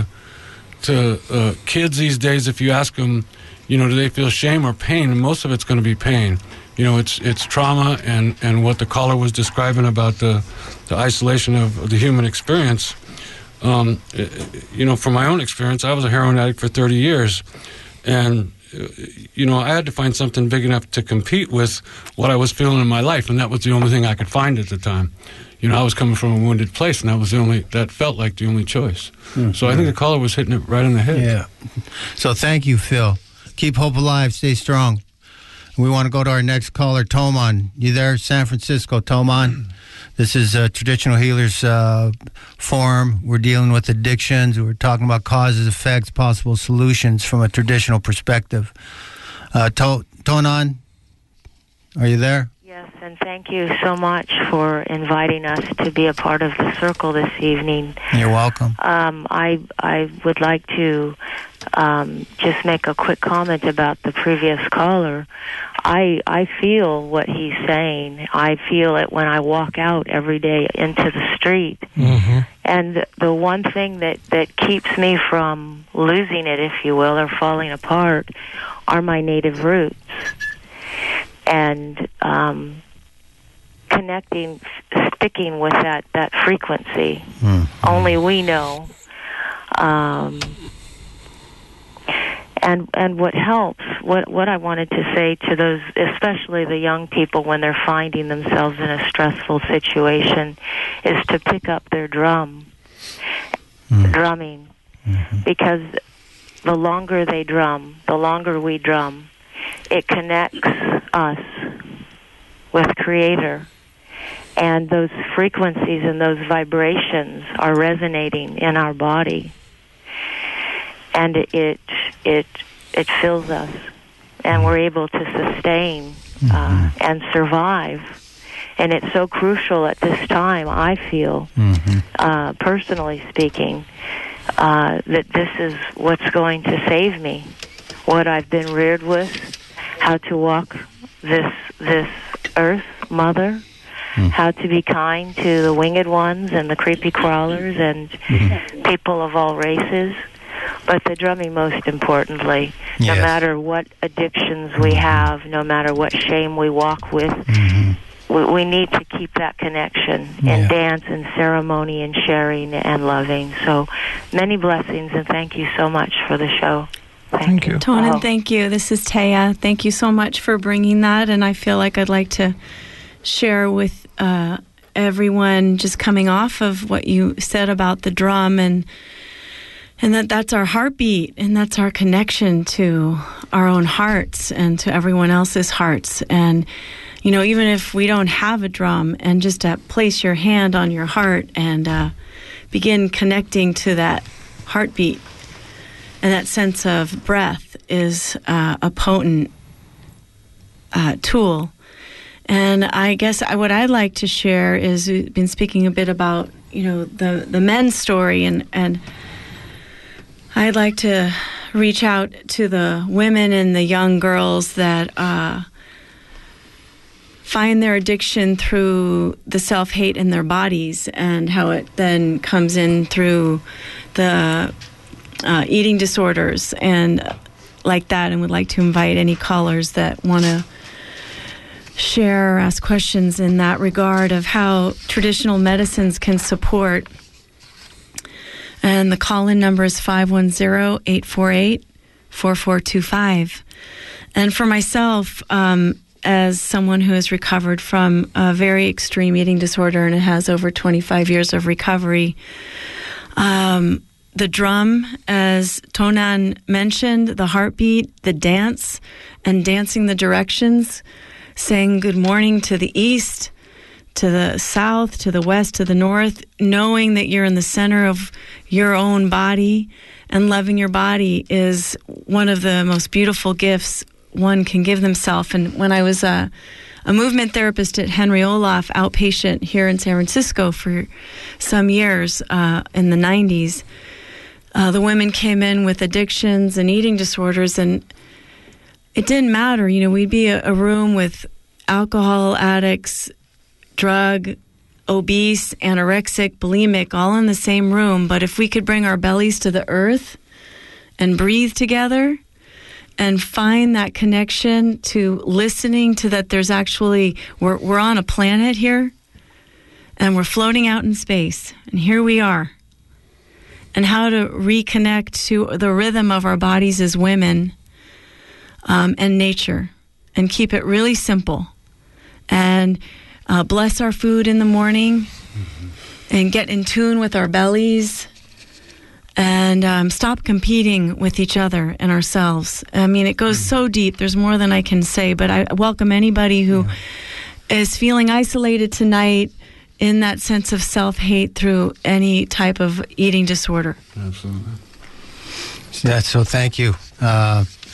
to uh, kids these days, if you ask them, you know, do they feel shame or pain, most of it's going to be pain. You know, it's it's trauma and, and what the caller was describing about the, the isolation of the human experience. Um, you know, from my own experience, I was a heroin addict for thirty years. And, you know, I had to find something big enough to compete with what I was feeling in my life. And that was the only thing I could find at the time. You know, I was coming from a wounded place, and that was the only, that felt like the only choice. Mm-hmm. So I think the caller was hitting it right in the head. Yeah. So thank you, Phil. Keep hope alive. Stay strong. We want to go to our next caller, Toman. You there, San Francisco, Toman? This is a Traditional Healers uh, Forum. We're dealing with addictions. We're talking about causes, effects, possible solutions from a traditional perspective. Uh, to- Tonan, are you there? Yes, and thank you so much for inviting us to be a part of the circle this evening. You're welcome. Um, I I would like to um, just make a quick comment about the previous caller. I I feel what he's saying. I feel it when I walk out every day into the street. Mm-hmm. And the one thing that, that keeps me from losing it, if you will, or falling apart, are my native roots. And um, connecting, sticking with that, that frequency. Mm-hmm. Only we know. Um, and and what helps, what what I wanted to say to those, especially the young people when they're finding themselves in a stressful situation, is to pick up their drum, mm-hmm. drumming. Mm-hmm. Because the longer they drum, the longer we drum, it connects us with Creator. And those frequencies and those vibrations are resonating in our body. And it it it, it fills us. And we're able to sustain uh, mm-hmm. and survive. And it's so crucial at this time, I feel, mm-hmm. uh, personally speaking, uh, that this is what's going to save me. What I've been reared with, how to walk this this earth, Mother, mm. how to be kind to the winged ones and the creepy crawlers and mm-hmm. people of all races, but the drumming most importantly. Yes. No matter what addictions we have, no matter what shame we walk with, mm-hmm. we, we need to keep that connection yeah. in dance and ceremony and sharing and loving. So many blessings, and thank you so much for the show. Thank, thank you. you. Tonin, wow. thank you. This is Taya. Thank you so much for bringing that, and I feel like I'd like to share with uh, everyone, just coming off of what you said about the drum, and and that that's our heartbeat, and that's our connection to our own hearts and to everyone else's hearts. And, you know, even if we don't have a drum, and just to place your hand on your heart and uh, begin connecting to that heartbeat, and that sense of breath is uh, a potent uh, tool. And I guess I, what I'd like to share is we've been speaking a bit about, you know, the, the men's story, and, and I'd like to reach out to the women and the young girls that uh, find their addiction through the self-hate in their bodies, and how it then comes in through the uh, eating disorders and like that, and would like to invite any callers that want to share or ask questions in that regard of how traditional medicines can support. And the call-in number is five one zero, eight four eight, four four two five. And for myself, um, as someone who has recovered from a very extreme eating disorder and has over twenty-five years of recovery, um, the drum, as Tonin mentioned, the heartbeat, the dance, and dancing the directions, saying good morning to the east, to the south, to the west, to the north, knowing that you're in the center of your own body, and loving your body is one of the most beautiful gifts one can give themselves. And when I was a, a movement therapist at Henry Olaf outpatient here in San Francisco for some years uh, in the nineties, uh, the women came in with addictions and eating disorders, and it didn't matter. You know, we'd be a, a room with alcohol addicts, drug, obese, anorexic, bulimic, all in the same room. But if we could bring our bellies to the earth and breathe together and find that connection to listening to that there's actually, we're, we're on a planet here and we're floating out in space. And here we are. And how to reconnect to the rhythm of our bodies as women um, and nature, and keep it really simple. And uh, bless our food in the morning, mm-hmm. and get in tune with our bellies, and um, stop competing with each other and ourselves. I mean, it goes mm-hmm. so deep. There's more than I can say, but I welcome anybody who yeah. is feeling isolated tonight in that sense of self-hate through any type of eating disorder. Absolutely. Yeah, so thank you. Uh,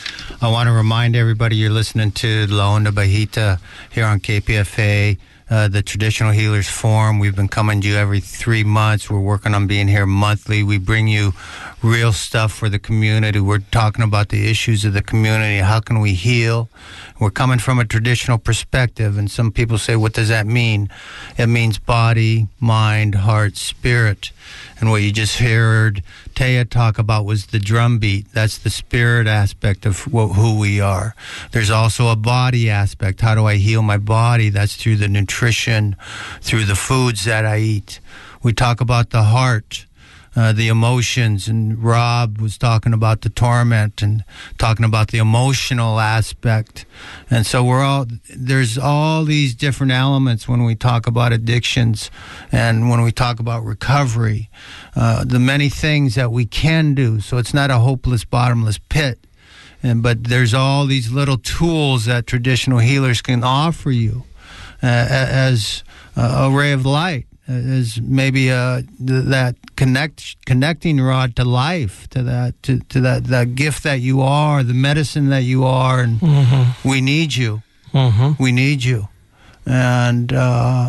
I want to remind everybody you're listening to La Onda Bajita here on K P F A, uh, the Traditional Healers Forum. We've been coming to you every three months. We're working on being here monthly. We bring you real stuff for the community. We're talking about the issues of the community. How can we heal? We're coming from a traditional perspective, and some people say, what does that mean? It means body, mind, heart, spirit. And what you just heard Taya talk about was the drum beat. That's the spirit aspect of wh- who we are. There's also a body aspect. How do I heal my body? That's through the nutrition, through the foods that I eat. We talk about the heart. Uh, the emotions, and Rob was talking about the torment and talking about the emotional aspect. And so we're all, there's all these different elements when we talk about addictions and when we talk about recovery, uh, the many things that we can do. So it's not a hopeless, bottomless pit. And, but there's all these little tools that traditional healers can offer you uh, as a ray of light. Is maybe uh, th- that connect connecting rod to life, to that to, to that, that gift that you are, the medicine that you are, and mm-hmm. we need you. Mm-hmm. We need you, and uh,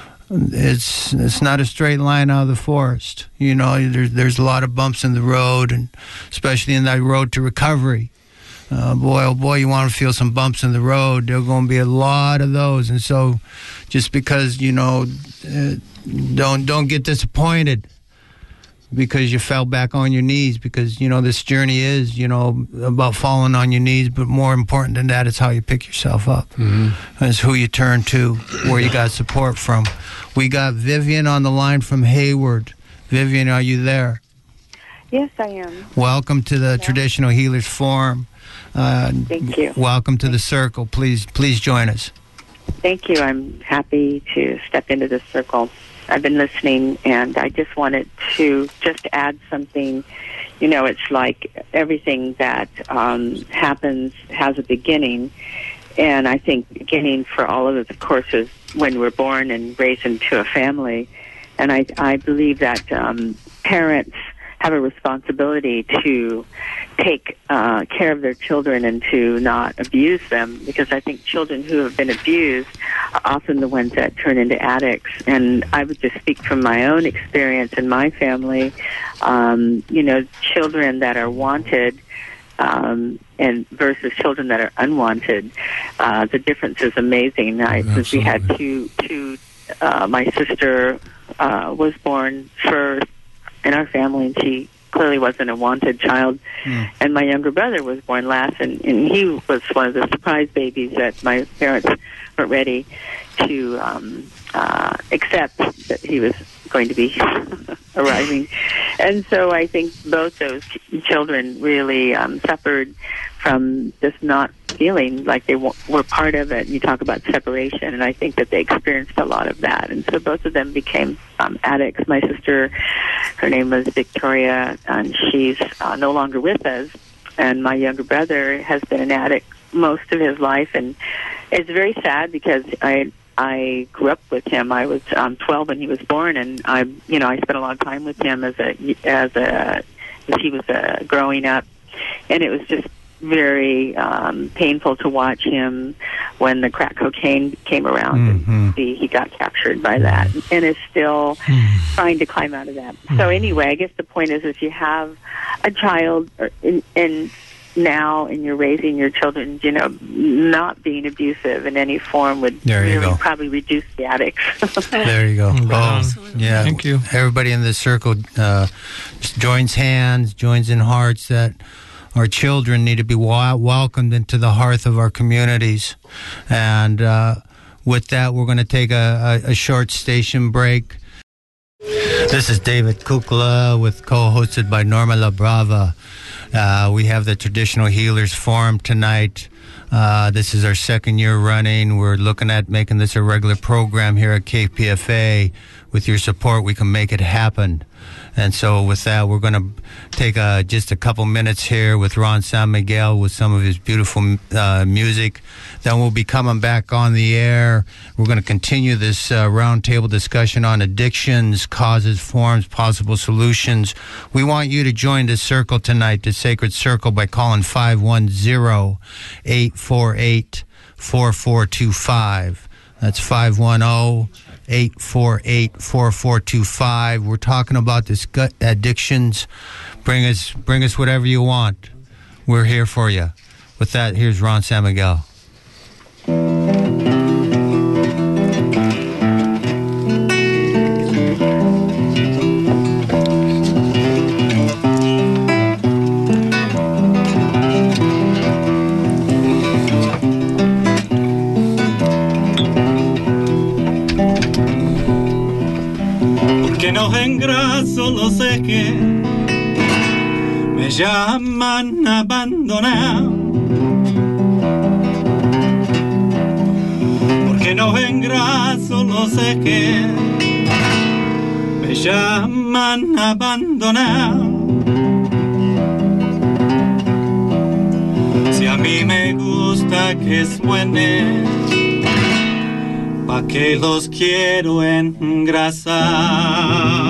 it's it's not a straight line out of the forest. You know, there's there's a lot of bumps in the road, and especially in that road to recovery. Uh, boy, oh boy, you want to feel some bumps in the road. There are going to be a lot of those, and so just because you know. Uh, Don't don't get disappointed because you fell back on your knees, because, you know, this journey is, you know, about falling on your knees, but more important than that, it's how you pick yourself up. Mm-hmm. It's who you turn to, where you got support from. We got Vivian on the line from Hayward. Vivian, are you there? Yes, I am. Welcome to the yeah. Traditional Healers Forum. Uh, Thank you. Welcome to the circle. Please, please join us. Thank you. I'm happy to step into this circle. I've been listening, and I just wanted to just add something. You know, it's like everything that um, happens has a beginning, and I think beginning for all of us, of course, is when we're born and raised into a family. And I, I believe that um, parents have a responsibility to take uh, care of their children and to not abuse them, because I think children who have been abused are often the ones that turn into addicts. And I would just speak from my own experience in my family. Um, you know, children that are wanted um, and versus children that are unwanted, uh, the difference is amazing. I, since we had two, two uh, my sister uh, was born first in our family, and she clearly wasn't a wanted child. Mm. And my younger brother was born last, and, and he was one of the surprise babies that my parents weren't ready to um, uh, accept that he was going to be arriving. And so I think both those children really um, suffered from just not feeling like they w- were part of it. You talk about separation, and I think that they experienced a lot of that. And so both of them became um, addicts. My sister, her name was Victoria, and she's uh, no longer with us. And my younger brother has been an addict most of his life, and it's very sad because I I grew up with him. I was um, twelve when he was born, and I you know I spent a lot of time with him as a as a as he was uh, growing up, and it was just very um, painful to watch him when the crack cocaine came around. Mm-hmm. And see, he got captured by that and is still mm-hmm. trying to climb out of that. Mm-hmm. So anyway, I guess the point is, if you have a child or in, in now and you're raising your children, you know, not being abusive in any form would really go. probably reduce the addicts. There you go. Oh, yeah. Thank you. Everybody in this circle uh, joins hands, joins in hearts that our children need to be wa- welcomed into the hearth of our communities. And uh, with that, we're going to take a, a, a short station break. This is David Kukla, with co-hosted by Norma La Brava. Uh, we have the Traditional Healers Forum tonight. Uh, this is our second year running. We're looking at making this a regular program here at K P F A. With your support, we can make it happen. And so with that, we're going to take uh, just a couple minutes here with Ron San Miguel with some of his beautiful uh, music. Then we'll be coming back on the air. We're going to continue this uh, roundtable discussion on addictions, causes, forms, possible solutions. We want you to join the circle tonight, the Sacred Circle, by calling five one zero, eight four eight, four four two five. That's five one zero, eight four eight, four four two five. We're talking about this gut addictions. Bring us, bring us whatever you want. We're here for you. With that, here's Ron San Miguel. No engraso, lo sé que me llaman abandonado, porque no engraso, lo sé que me llaman abandonado. Si a mí me gusta que suene, pa' que los quiero engrasar.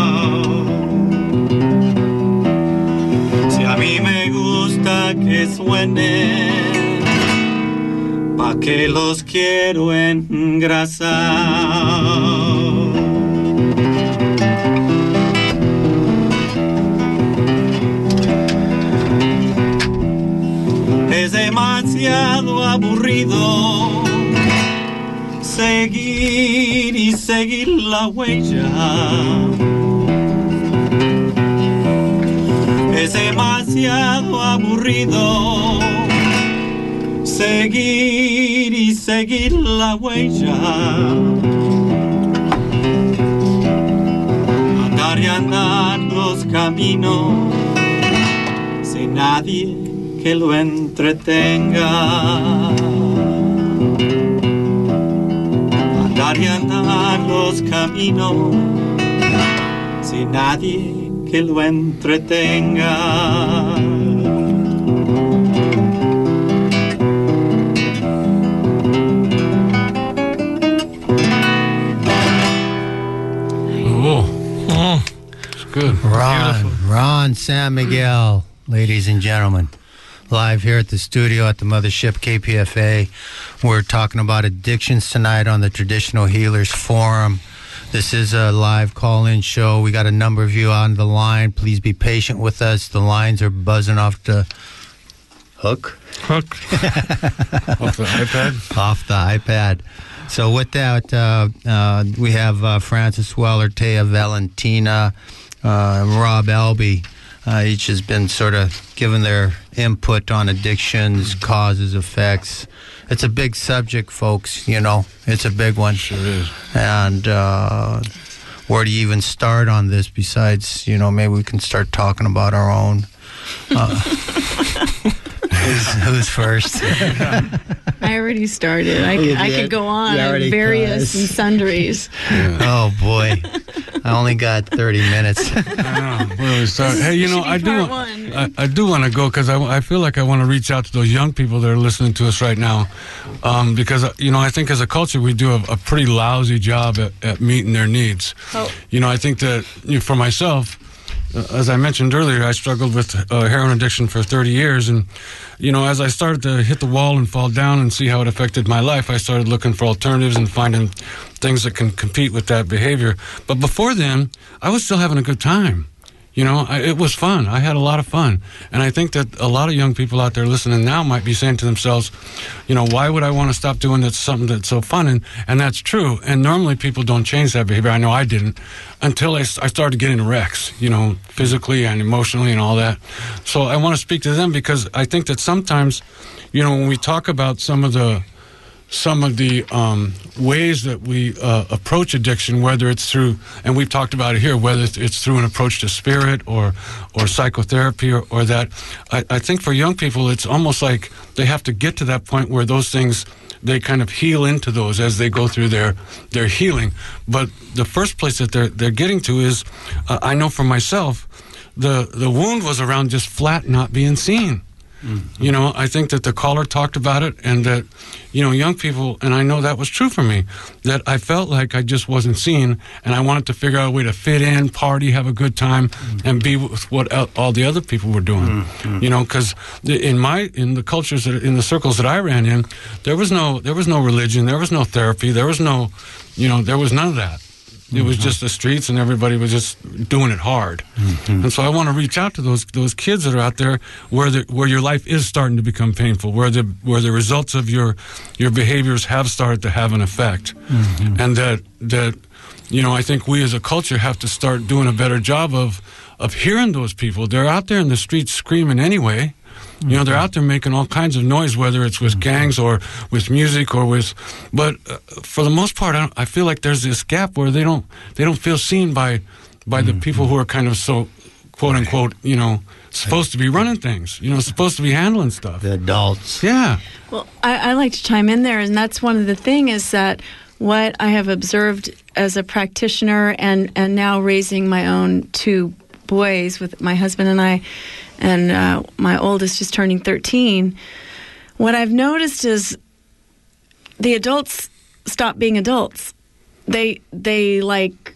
Si a mí me gusta que suene, pa' que los quiero engrasar. Es demasiado aburrido seguir y seguir la huella. Es demasiado aburrido seguir y seguir la huella. Andar y andar los caminos sin nadie que lo entretenga. Andar y andar los caminos sin nadie que lo entretenga. Oh, oh, it's good. Ron, Beautiful. Ron San Miguel, ladies and gentlemen. Live here at the studio at the Mothership K P F A. We're talking about addictions tonight on the Traditional Healers Forum. This is a live call-in show. We got a number of you on the line. Please be patient with us. The lines are buzzing off the hook. Hook. Off the iPad? Off the iPad. So with that, uh, uh, we have uh, Francis Weller, Taya Valentina, uh, Rob Albee. Uh, each has been sort of given their input on addictions, causes, effects. It's a big subject, folks, you know. It's a big one. Sure is. And uh, where do you even start on this besides, you know, maybe we can start talking about our own. Uh, who's, who's first? I already started. I, You I did? could go on You on already various cussed. and sundries. Yeah. Oh, boy. I only got thirty minutes. I know. Where do we start? Hey, you know, I do, part want, one. I, I do want to go because I, I feel like I want to reach out to those young people that are listening to us right now, um, because you know I think as a culture we do a, a pretty lousy job at, at meeting their needs. Oh. You know, I think that you know, for myself, uh, as I mentioned earlier, I struggled with uh, heroin addiction for thirty years, and you know, as I started to hit the wall and fall down and see how it affected my life, I started looking for alternatives and finding things that can compete with that behavior. But before then, I was still having a good time. You know, I, it was fun. I had a lot of fun. And I think that a lot of young people out there listening now might be saying to themselves, you know, why would I want to stop doing that, something that's so fun? And, and that's true. And normally people don't change that behavior. I know I didn't until I, I started getting wrecks, you know, physically and emotionally and all that. So I want to speak to them because I think that sometimes, you know, when we talk about some of the some of the um, ways that we uh, approach addiction, whether it's through, and we've talked about it here, whether it's through an approach to spirit or or psychotherapy or, or that, I, I think for young people, it's almost like they have to get to that point where those things, they kind of heal into those as they go through their their healing. But the first place that they're they're getting to is, uh, I know for myself, the the wound was around just flat not being seen. Mm-hmm. You know, I think that the caller talked about it, and that, you know, young people, and I know that was true for me, that I felt like I just wasn't seen, and I wanted to figure out a way to fit in, party, have a good time, mm-hmm. and be with what all the other people were doing. Mm-hmm. You know, because in my in the cultures that, in the circles that I ran in, there was no there was no religion, there was no therapy, there was no, you know, there was none of that. It was just the streets, and everybody was just doing it hard. Mm-hmm. And so I want to reach out to those those kids that are out there where the, where your life is starting to become painful, where the where the results of your your behaviors have started to have an effect, mm-hmm. and that that you know I think we as a culture have to start doing a better job of of hearing those people. They're out there in the streets screaming anyway. You know, they're out there making all kinds of noise, whether it's with gangs or with music or with, but uh, for the most part, I, don't, I feel like there's this gap where they don't they don't feel seen by by the people who are kind of so, quote unquote, you know, supposed to be running things, you know, supposed to be handling stuff. The adults. Yeah. Well, I, I like to chime in there, and that's one of the things is that what I have observed as a practitioner and, and now raising my own two boys with my husband and I, and uh, my oldest just turning thirteen, what I've noticed is the adults stop being adults. They, they like,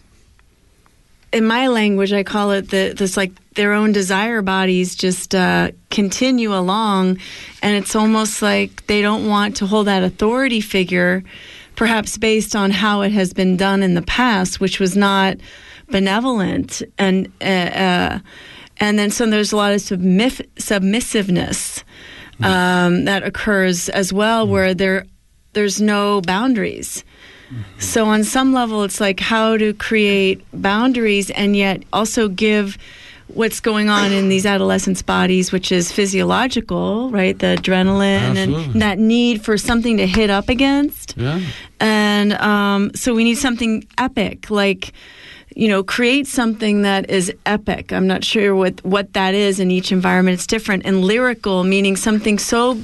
in my language, I call it the, this like their own desire bodies just uh, continue along, and it's almost like they don't want to hold that authority figure, perhaps based on how it has been done in the past, which was not benevolent, and uh, uh, and then so there's a lot of submif- submissiveness um, that occurs as well, mm-hmm. where there there's no boundaries. Mm-hmm. So on some level, it's like how to create boundaries and yet also give what's going on in these adolescents' bodies, which is physiological, right? The adrenaline Absolutely. And that need for something to hit up against. Yeah. And um, so we need something epic, like, you know, create something that is epic. I'm not sure what, what that is in each environment. It's different. And lyrical, meaning something so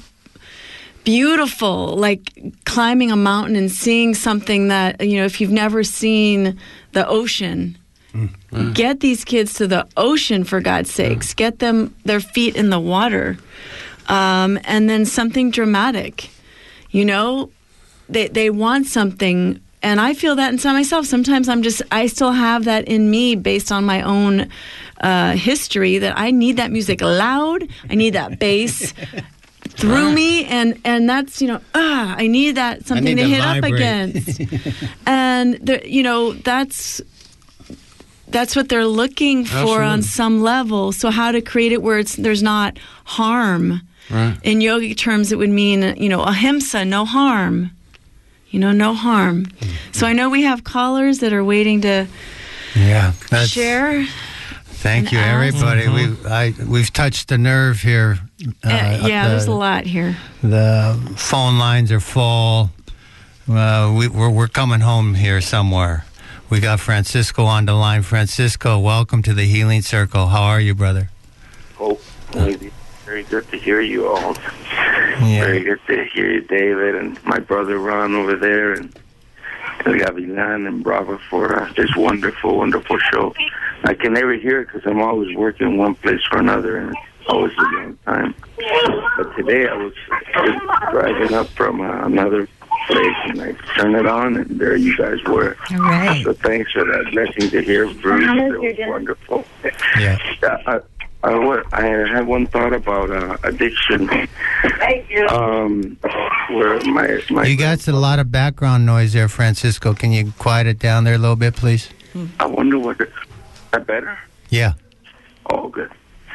beautiful, like climbing a mountain and seeing something that, you know, if you've never seen the ocean, mm-hmm. get these kids to the ocean, for God's sakes. Yeah. Get them, their feet in the water. Um, and then something dramatic. You know, they they want something. And I feel that inside myself. Sometimes I'm just, I still have that in me based on my own uh, history, that I need that music loud. I need that bass through right. me. And, and that's, you know, ah, I need that something need to, to hit vibrate. Up against. And, the, you know, that's, that's what they're looking for Absolutely. On some level. So how to create it where it's, there's not harm. Right. In yogic terms, it would mean, you know, ahimsa, no harm. You know, no harm. Mm-hmm. So I know we have callers that are waiting to yeah, share. Thank you, ask. Everybody. Mm-hmm. We I we've touched the nerve here. Uh, uh, yeah, the, there's a lot here. The phone lines are full. Uh, we, we're we're coming home here somewhere. We got Francisco on the line. Francisco, welcome to the Healing Circle. How are you, brother? Oh, very good to hear you all. Yeah. Very good to hear you, David, and my brother Ron over there, and Gavilan and Bravo for uh, this wonderful, wonderful show. I can never hear it because I'm always working one place or another, and it's always a long time. But today I was just driving up from uh, another place, and I turned it on, and there you guys were. All right. So thanks for that blessing to hear, Bruce. It was wonderful. Yeah. yeah I, I, I had one thought about uh, addiction. Thank you. Um, where my, my you got a lot of background noise there, Francisco. Can you quiet it down there a little bit, please? I wonder what... Is that better? Yeah. Oh, good.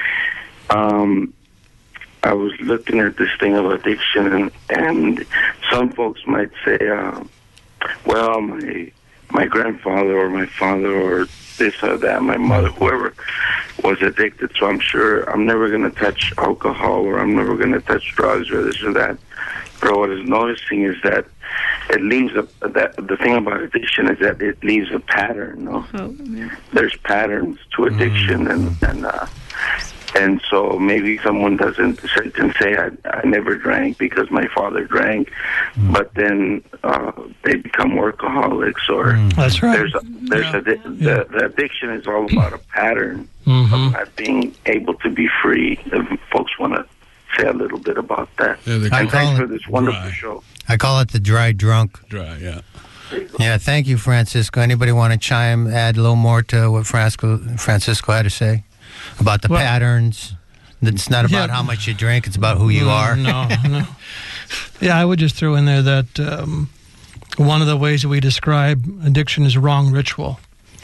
Um, I was looking at this thing of addiction, and, and some folks might say, uh, well, my my grandfather or my father or this or that, my mother, whoever was addicted, so I'm sure I'm never going to touch alcohol or I'm never going to touch drugs or this or that. but what is noticing is that it leaves a that the thing about addiction is that it leaves a pattern. No, oh, yeah. There's patterns to addiction, mm-hmm. and and uh, and so maybe someone doesn't can say I, I never drank because my father drank, mm-hmm. but then uh, they become workaholics, or mm. That's right. There's a, there's yeah. a, the, yeah. the addiction is all about a pattern mm-hmm. of not being able to be free. If folks want to say a little bit about that. Yeah, and thanks for this wonderful dry. show. I call it the dry drunk. Dry, yeah. Yeah, thank you, Francisco. Anybody want to chime, add a little more to what Francisco, Francisco had to say about the well, patterns? It's not about yeah. how much you drink, it's about who you no, are. No, no. Yeah, I would just throw in there that um, one of the ways that we describe addiction is wrong ritual.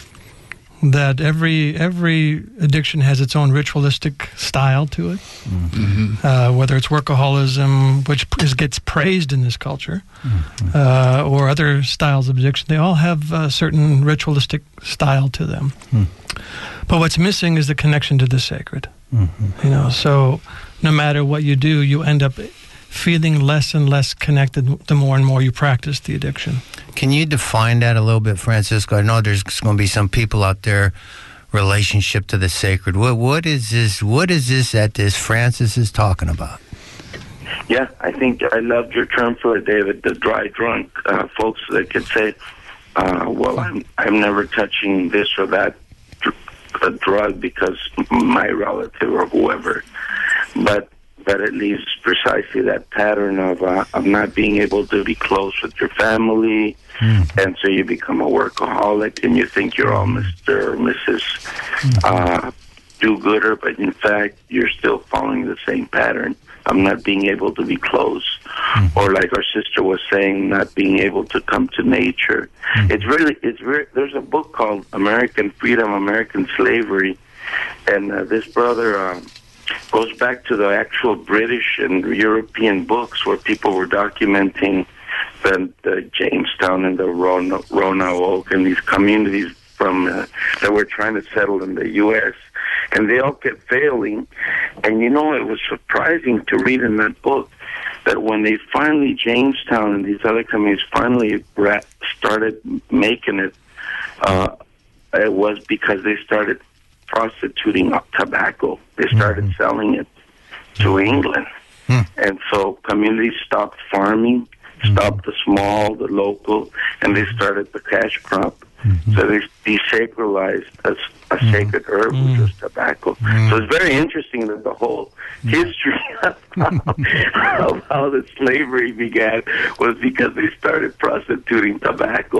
That every every addiction has its own ritualistic style to it, mm-hmm. uh, whether it's workaholism, which is, gets praised in this culture, mm-hmm. uh, or other styles of addiction. They all have a certain ritualistic style to them. Mm. But what's missing is the connection to the sacred. Mm-hmm. You know, so no matter what you do, you end up feeling less and less connected the more and more you practice the addiction. Can you define that a little bit, Francisco? I know there's going to be some people out there, relationship to the sacred. What what is this? What is this that this Francis is talking about? Yeah, I think I loved your term for it, David. The dry drunk uh, folks that could say, uh, "Well, I'm I'm never touching this or that dr- a drug because my relative or whoever," but. But it leaves precisely that pattern of uh, of not being able to be close with your family, mm. and so you become a workaholic, and you think you're all Mister or Missus Uh, do-gooder, but in fact, you're still following the same pattern of not being able to be close, mm. or like our sister was saying, not being able to come to nature. Mm. It's really, it's very, there's a book called American Freedom, American Slavery, and uh, this brother... Um, goes back to the actual British and European books where people were documenting the, the Jamestown and the Roanoke and these communities from uh, that were trying to settle in the U S and they all kept failing. And you know, it was surprising to read in that book that when they finally, Jamestown and these other communities finally started making it, uh, it was because they started prostituting tobacco. They started mm-hmm. selling it to England. Mm. And so communities stopped farming, stopped mm-hmm. the small, the local, and they started the cash crop. Mm-hmm. So they desacralized a, a mm-hmm. sacred herb, mm-hmm. which was tobacco. Mm-hmm. So it's very interesting that the whole history of how, of how the slavery began was because they started prostituting tobacco.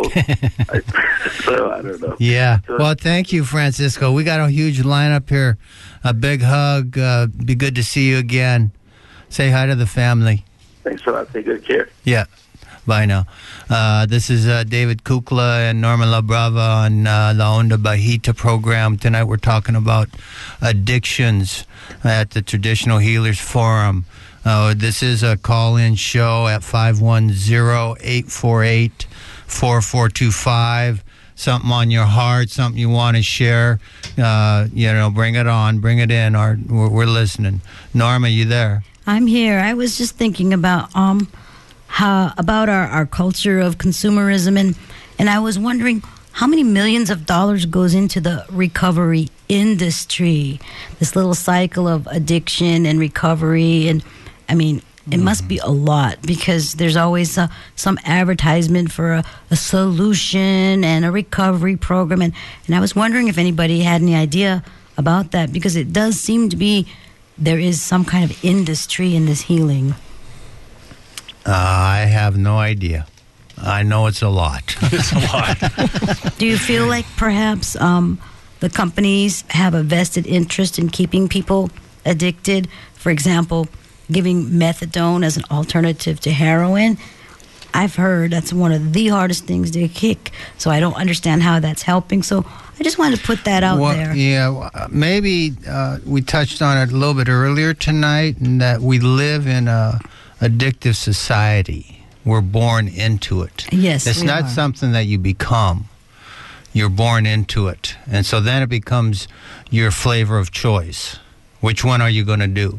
So I don't know. Yeah. So, well, thank you, Francisco. We got a huge lineup here. A big hug. Uh, be good to see you again. Say hi to the family. Thanks a lot. Take good care. Yeah. Bye now. Uh, this is uh, David Kukla and Norman LaBrava on uh, La Onda Bajita program. Tonight we're talking about addictions at the Traditional Healers Forum. Uh, this is a call-in show at five one zero, eight four eight, four four two five. Something on your heart, something you want to share, uh, you know, bring it on, bring it in. Our, we're, we're listening. Norma, you there? I'm here. I was just thinking about... um. How, about our, our culture of consumerism, and, and I was wondering how many millions of dollars goes into the recovery industry, this little cycle of addiction and recovery, and I mean, it mm-hmm. must be a lot because there's always uh, some advertisement for a, a solution and a recovery program, and, and I was wondering if anybody had any idea about that, because it does seem to be there is some kind of industry in this healing. Uh, I have no idea. I know it's a lot. It's a lot. Do you feel like perhaps um, the companies have a vested interest in keeping people addicted? For example, giving methadone as an alternative to heroin. I've heard that's one of the hardest things to kick, so I don't understand how that's helping. So I just wanted to put that out well, there. Yeah, maybe uh, we touched on it a little bit earlier tonight, and that we live in a addictive society. We're born into it. Yes, it's we not are. something that you become. You're born into it, and so then it becomes your flavor of choice. Which one are you going to do?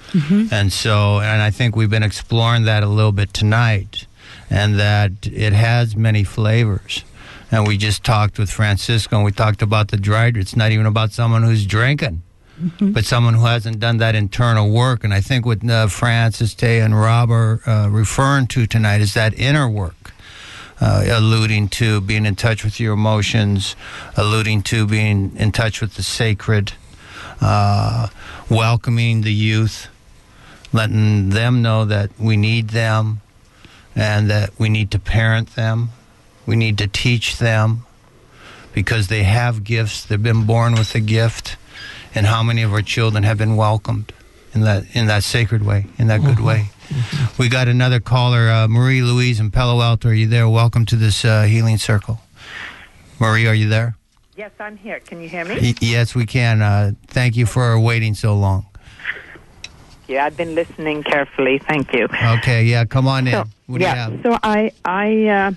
Mm-hmm. And so, and I think we've been exploring that a little bit tonight, and that it has many flavors. And we just talked with Francisco, and we talked about the dried. It's not even about someone who's drinking, mm-hmm. but someone who hasn't done that internal work. And I think what uh, Francis, Tay, and Rob are uh, referring to tonight is that inner work, uh, alluding to being in touch with your emotions, alluding to being in touch with the sacred, uh, welcoming the youth, letting them know that we need them and that we need to parent them. We need to teach them because they have gifts. They've been born with a gift. And how many of our children have been welcomed in that in that sacred way, in that good mm-hmm. way? Mm-hmm. We got another caller, uh, Marie Louise in Palo Alto. Are you there? Welcome to this uh, healing circle. Marie, are you there? Yes, I'm here. Can you hear me? Y- yes, we can. Uh, thank you for waiting so long. Yeah, I've been listening carefully. Thank you. Okay, yeah, come on in. So, what do yeah, you have? so I, I, uh,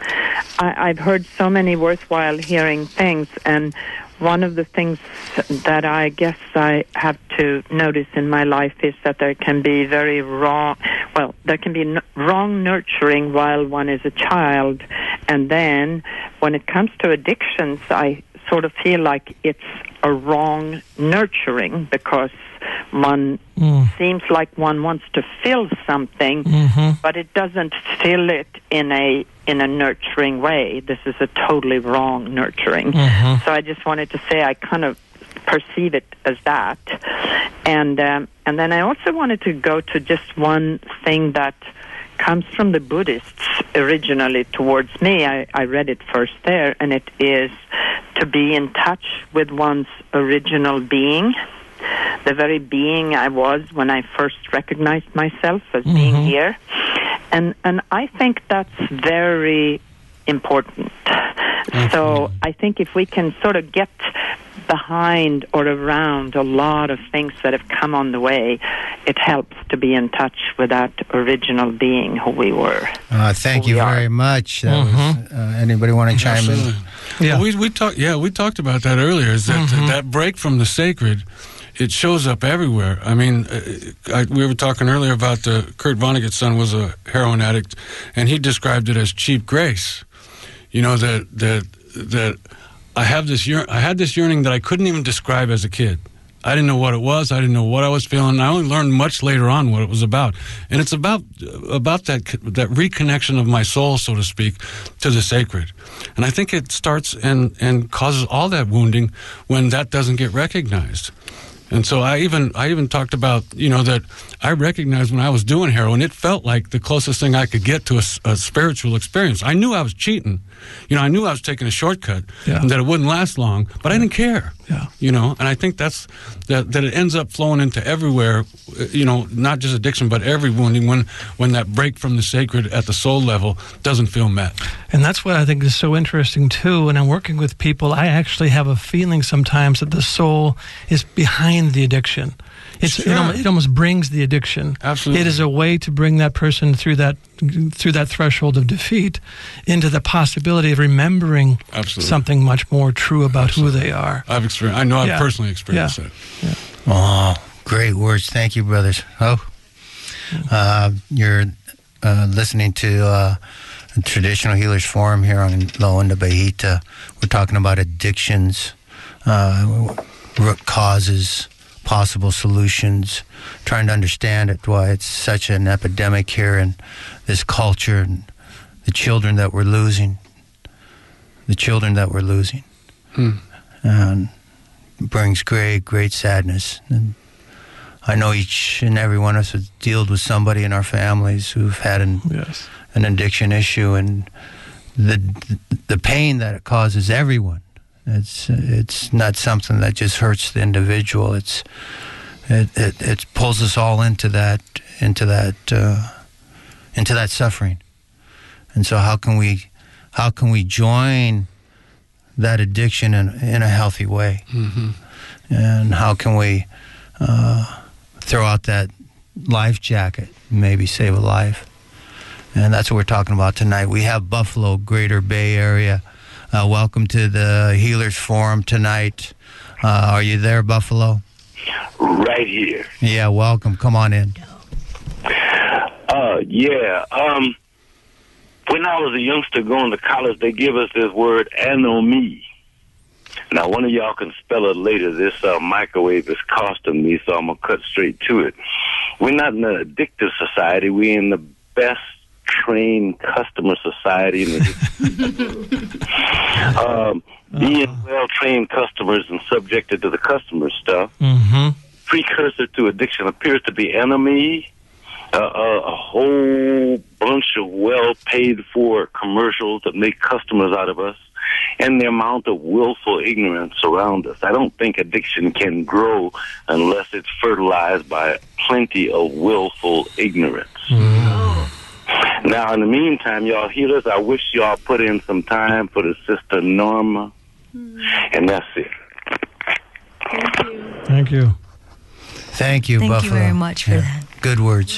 I, I've heard so many worthwhile hearing things, and one of the things that I guess I have to notice in my life is that there can be very wrong, well, there can be n- wrong nurturing while one is a child, and then when it comes to addictions, I sort of feel like it's a wrong nurturing because one mm. seems like one wants to fill something, mm-hmm. but it doesn't fill it in a in a nurturing way. This is a totally wrong nurturing. Mm-hmm. So I just wanted to say I kind of perceive it as that. And um, and then I also wanted to go to just one thing that comes from the Buddhists originally towards me. I, I read it first there, and it is to be in touch with one's original being, the very being I was when I first recognized myself as mm-hmm. being here. And and I think that's very important. Mm-hmm. So I think if we can sort of get behind or around a lot of things that have come on the way, it helps to be in touch with that original being who we were. Uh, thank you very are. much. That mm-hmm. was, uh, anybody want to chime Absolutely. in? Yeah, well, we we talked. Yeah, we talked about that earlier. Is that mm-hmm. that break from the sacred? It shows up everywhere. I mean, I, we were talking earlier about the Kurt Vonnegut's son was a heroin addict, and he described it as cheap grace. You know, that that that I have this yearn, I had this yearning that I couldn't even describe as a kid. I didn't know what it was. I didn't know what I was feeling. I only learned much later on what it was about. And it's about about that that reconnection of my soul, so to speak, to the sacred. And I think it starts and, and causes all that wounding when that doesn't get recognized. And so I even I even talked about, you know, that I recognized when I was doing heroin, it felt like the closest thing I could get to a, a spiritual experience. I knew I was cheating. You know, I knew I was taking a shortcut yeah. and that it wouldn't last long, but yeah. I didn't care. Yeah. You know, and I think that's that that it ends up flowing into everywhere, you know, not just addiction, but every wounding when when that break from the sacred at the soul level doesn't feel met. And that's what I think is so interesting too. When I'm working with people, I actually have a feeling sometimes that the soul is behind the addiction. It's, sure. it, almost, it almost brings the addiction. Absolutely. It is a way to bring that person through that through that threshold of defeat into the possibility of remembering Absolutely. something much more true about Absolutely. who they are. I've experienced. I know I've yeah. personally experienced yeah. it. Yeah. Oh, great words. Thank you, brothers. Oh, uh, you're uh, listening to uh, Traditional Healers Forum here on La Onda Bajita. We're talking about addictions, uh, root causes, possible solutions, trying to understand it, why it's such an epidemic here in this culture, and the children that we're losing, the children that we're losing. Hmm. And it brings great, great sadness. And I know each and every one of us has dealt with somebody in our families who've had an, yes. an addiction issue, and the the pain that it causes everyone. It's it's not something that just hurts the individual. It's it it, it pulls us all into that into that uh, into that suffering. And so, how can we how can we join that addiction in in a healthy way? Mm-hmm. And how can we uh, throw out that life jacket, and maybe save a life? And that's what we're talking about tonight. We have Buffalo, Greater Bay Area. Uh, welcome to the Healers Forum tonight. Uh, are you there, Buffalo? right here. Yeah, welcome. Come on in. Uh, yeah. Um, when I was a youngster going to college, they give us this word anomie. Now, one of y'all can spell it later. This uh, microwave is costing me, so I'm going to cut straight to it. We're not in an addictive society. We're in the best trained customer society. In the um, being uh-huh. well-trained customers and subjected to the customer stuff. Mm-hmm. Precursor to addiction appears to be enemy, uh, uh, a whole bunch of well-paid-for commercials that make customers out of us, and the amount of willful ignorance around us. I don't think addiction can grow unless it's fertilized by plenty of willful ignorance. Mm. Now, in the meantime, y'all healers, I wish y'all put in some time for the sister Norma, mm. and that's it. Thank you. Thank you. Thank you, Thank Buffalo. you very much for yeah. that. Good words.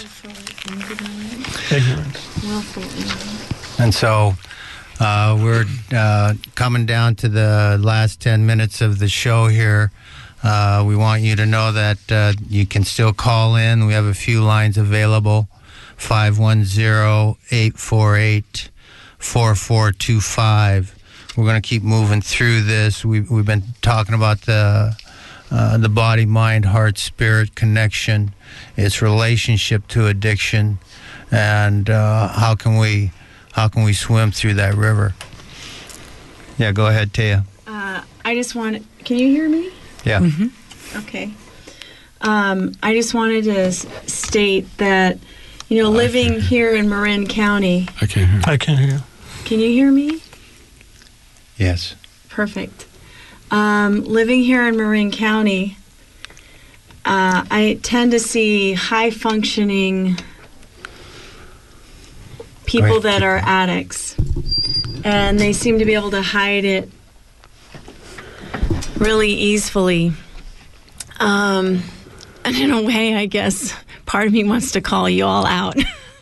Ignorance. And so uh, we're uh, coming down to the last ten minutes of the show here. Uh, we want you to know that uh, you can still call in. We have a few lines available. five one zero, eight four eight, four four two five. We're going to keep moving through this. We, we've been talking about the uh, the body, mind, heart, spirit connection, its relationship to addiction, and uh, how can we how can we swim through that river? Yeah, go ahead, Taya. Uh, I just want. Can you hear me? Yeah. Mm-hmm. Okay. Um, I just wanted to s- state that, you know, living here in Marin County. I can't hear. I can't hear you. Can you hear me? Yes. Perfect. Um, living here in Marin County, uh, I tend to see high-functioning people that are addicts, and they seem to be able to hide it really easily. Um, and in a way, I guess, part of me wants to call you all out.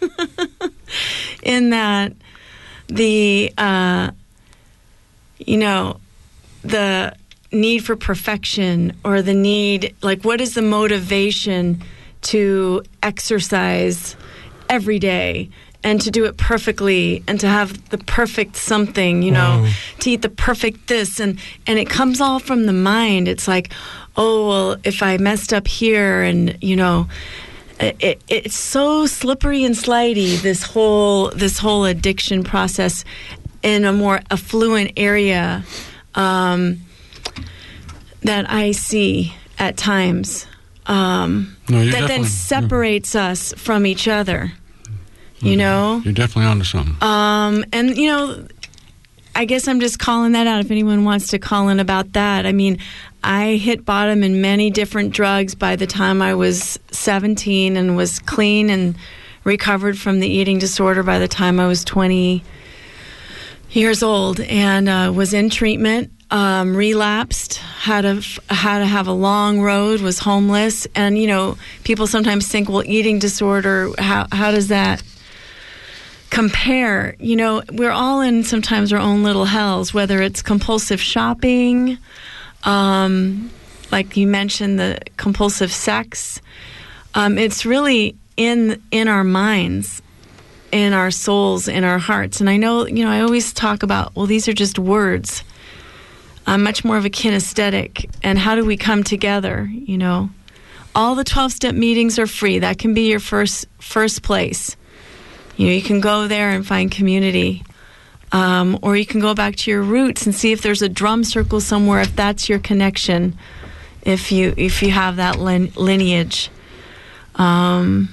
In that the, uh, you know, the need for perfection, or the need, like, what is the motivation to exercise every day and to do it perfectly and to have the perfect something, you know, mm. to eat the perfect this, and, and it comes all from the mind. It's like, oh, well, if I messed up here, and, you know, it, it, it's so slippery and slidey, this whole this whole addiction process in a more affluent area um, that I see at times, um, no, that then separates us from each other. You know? You're definitely onto something. Um, and, you know, I guess I'm just calling that out if anyone wants to call in about that. I mean, I hit bottom in many different drugs by the time I was seventeen, and was clean and recovered from the eating disorder by the time I was twenty years old, and uh, was in treatment, um, relapsed, had to, had to have a long road, was homeless. And, you know, people sometimes think, well, eating disorder, how how does that compare? You know, we're all in sometimes our own little hells, whether it's compulsive shopping, um, like you mentioned, the compulsive sex. Um, it's really in in our minds, in our souls, in our hearts. And I know, you know, I always talk about, well, these are just words. I'm much more of a kinesthetic. And how do we come together, you know? All the twelve-step meetings are free. That can be your first first place. You know, you can go there and find community. Um, or you can go back to your roots and see if there's a drum circle somewhere, if that's your connection, if you if you have that lin- lineage. Um,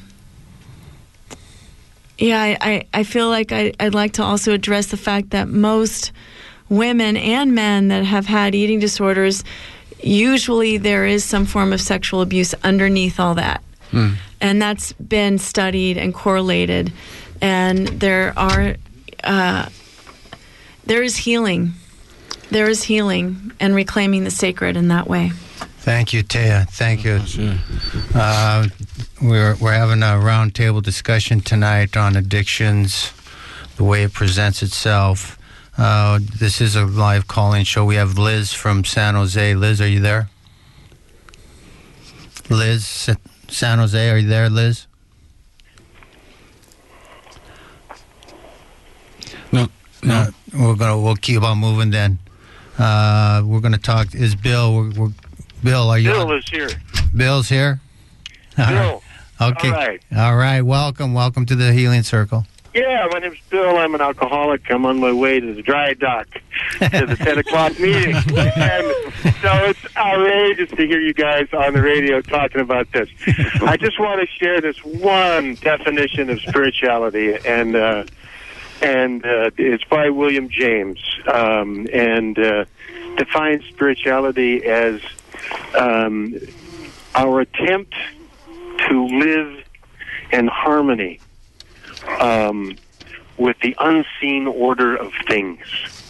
yeah, I, I, I feel like I, I'd like to also address the fact that most women and men that have had eating disorders, usually there is some form of sexual abuse underneath all that. Mm. And that's been studied and correlated. And there are, uh, there is healing. There is healing and reclaiming the sacred in that way. Thank you, Taya. Thank you. Uh, we're we're having a roundtable discussion tonight on addictions, the way it presents itself. Uh, this is a live call-in show. We have Liz from San Jose. Liz, are you there? Liz, San Jose, are you there, Liz? No, no. We're gonna we'll keep on moving then. Uh, we're gonna talk. Is Bill? We're, we're, Bill, are you? Bill on? is here. Bill's here. All Bill. Right. Okay. All right. All right. Welcome. Welcome to the Healing Circle. Yeah, my name's Bill. I'm an alcoholic. I'm on my way to the dry dock to the ten o'clock meeting. And so it's outrageous to hear you guys on the radio talking about this. I just want to share this one definition of spirituality, and uh, and uh, it's by William James, um, and uh, defines spirituality as um, our attempt to live in harmony Um, with the unseen order of things,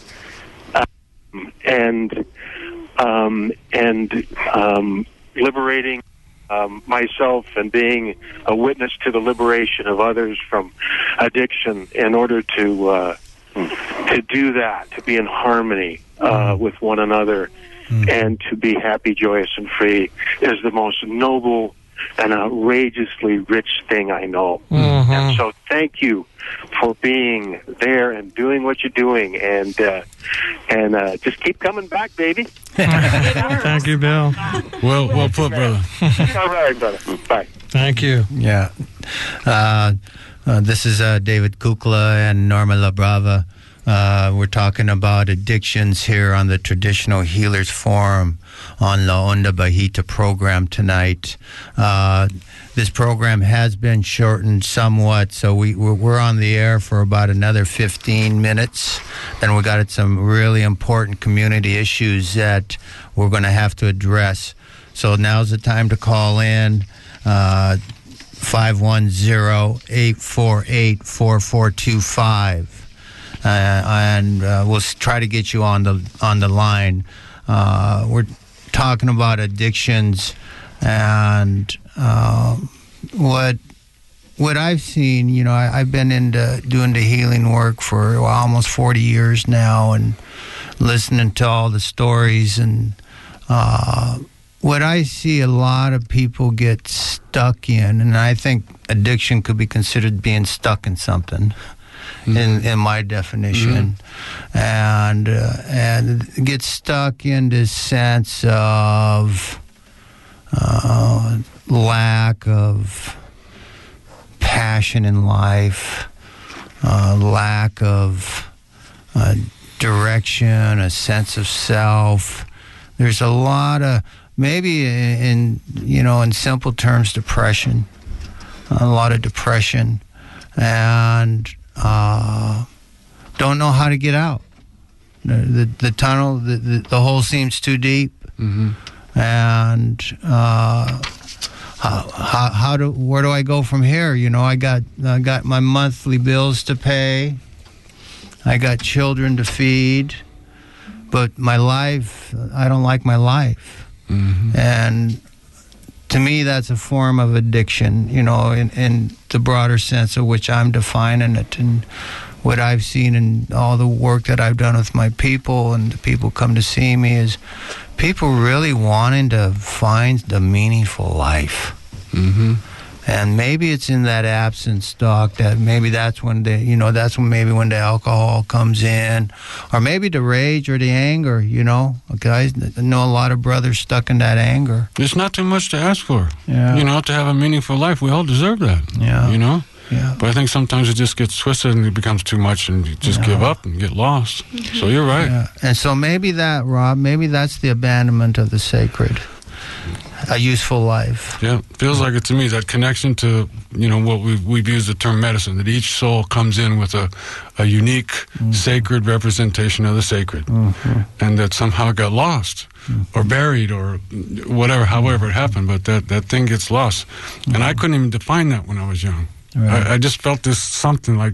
um, and um, and um, liberating um, myself and being a witness to the liberation of others from addiction. In order to uh, to do that, to be in harmony uh, with one another, mm. and to be happy, joyous, and free, is the most noble an outrageously rich thing I know. Mm-hmm. And so thank you for being there and doing what you're doing, and uh, and uh, just keep coming back, baby. Thank you, Bill. Well, well put, brother. All right, brother. Bye. Thank you. Yeah. Uh, uh, this is uh, David Kukla and Norma LaBrava. Uh, we're talking about addictions here on the Traditional Healers Forum on La Onda Bajita program tonight. Uh, this program has been shortened somewhat, so we, we're, we're on the air for about another fifteen minutes. Then we got some really important community issues that we're going to have to address. So now's the time to call in. Uh, five one zero, eight four eight, four four two five. Uh, and uh, we'll try to get you on the on the line. Uh, we're talking about addictions, and uh, what what I've seen. You know, I, I've been into doing the healing work for well, almost forty years now, and listening to all the stories. And uh, what I see a lot of people get stuck in, and I think addiction could be considered being stuck in something. Mm-hmm. In, in my definition, mm-hmm. and uh, and get stuck in this sense of uh, lack of passion in life, uh, lack of uh, direction, a sense of self. There's a lot of maybe in, in you know in simple terms, depression, a lot of depression, and Uh, don't know how to get out. The the, the tunnel, the, the the hole seems too deep, mm-hmm. and uh, how, how how do where do I go from here? You know, I got I got my monthly bills to pay, I got children to feed, but my life, I don't like my life, mm-hmm. and to me, that's a form of addiction, you know, in, in the broader sense of which I'm defining it. And what I've seen in all the work that I've done with my people and the people come to see me is people really wanting to find the meaningful life. Mm-hmm. And maybe it's in that absence, Doc, that maybe that's when the, you know, that's when maybe when the alcohol comes in, or maybe the rage or the anger, you know. Guys, I know a lot of brothers stuck in that anger. It's not too much to ask for. Yeah. You know, to have a meaningful life, we all deserve that. Yeah. You know? Yeah. But I think sometimes it just gets twisted and it becomes too much and you just yeah. give up and get lost. Mm-hmm. So you're right. Yeah. And so maybe that, Rob, maybe that's the abandonment of the sacred. A useful life. Yeah, feels like it to me, that connection to, you know, what we've, we've used the term medicine, that each soul comes in with a, a unique, mm-hmm. sacred representation of the sacred, mm-hmm. and that somehow got lost, mm-hmm. or buried, or whatever, however it happened, but that, that thing gets lost. Mm-hmm. And I couldn't even define that when I was young. Right. I, I just felt this something like,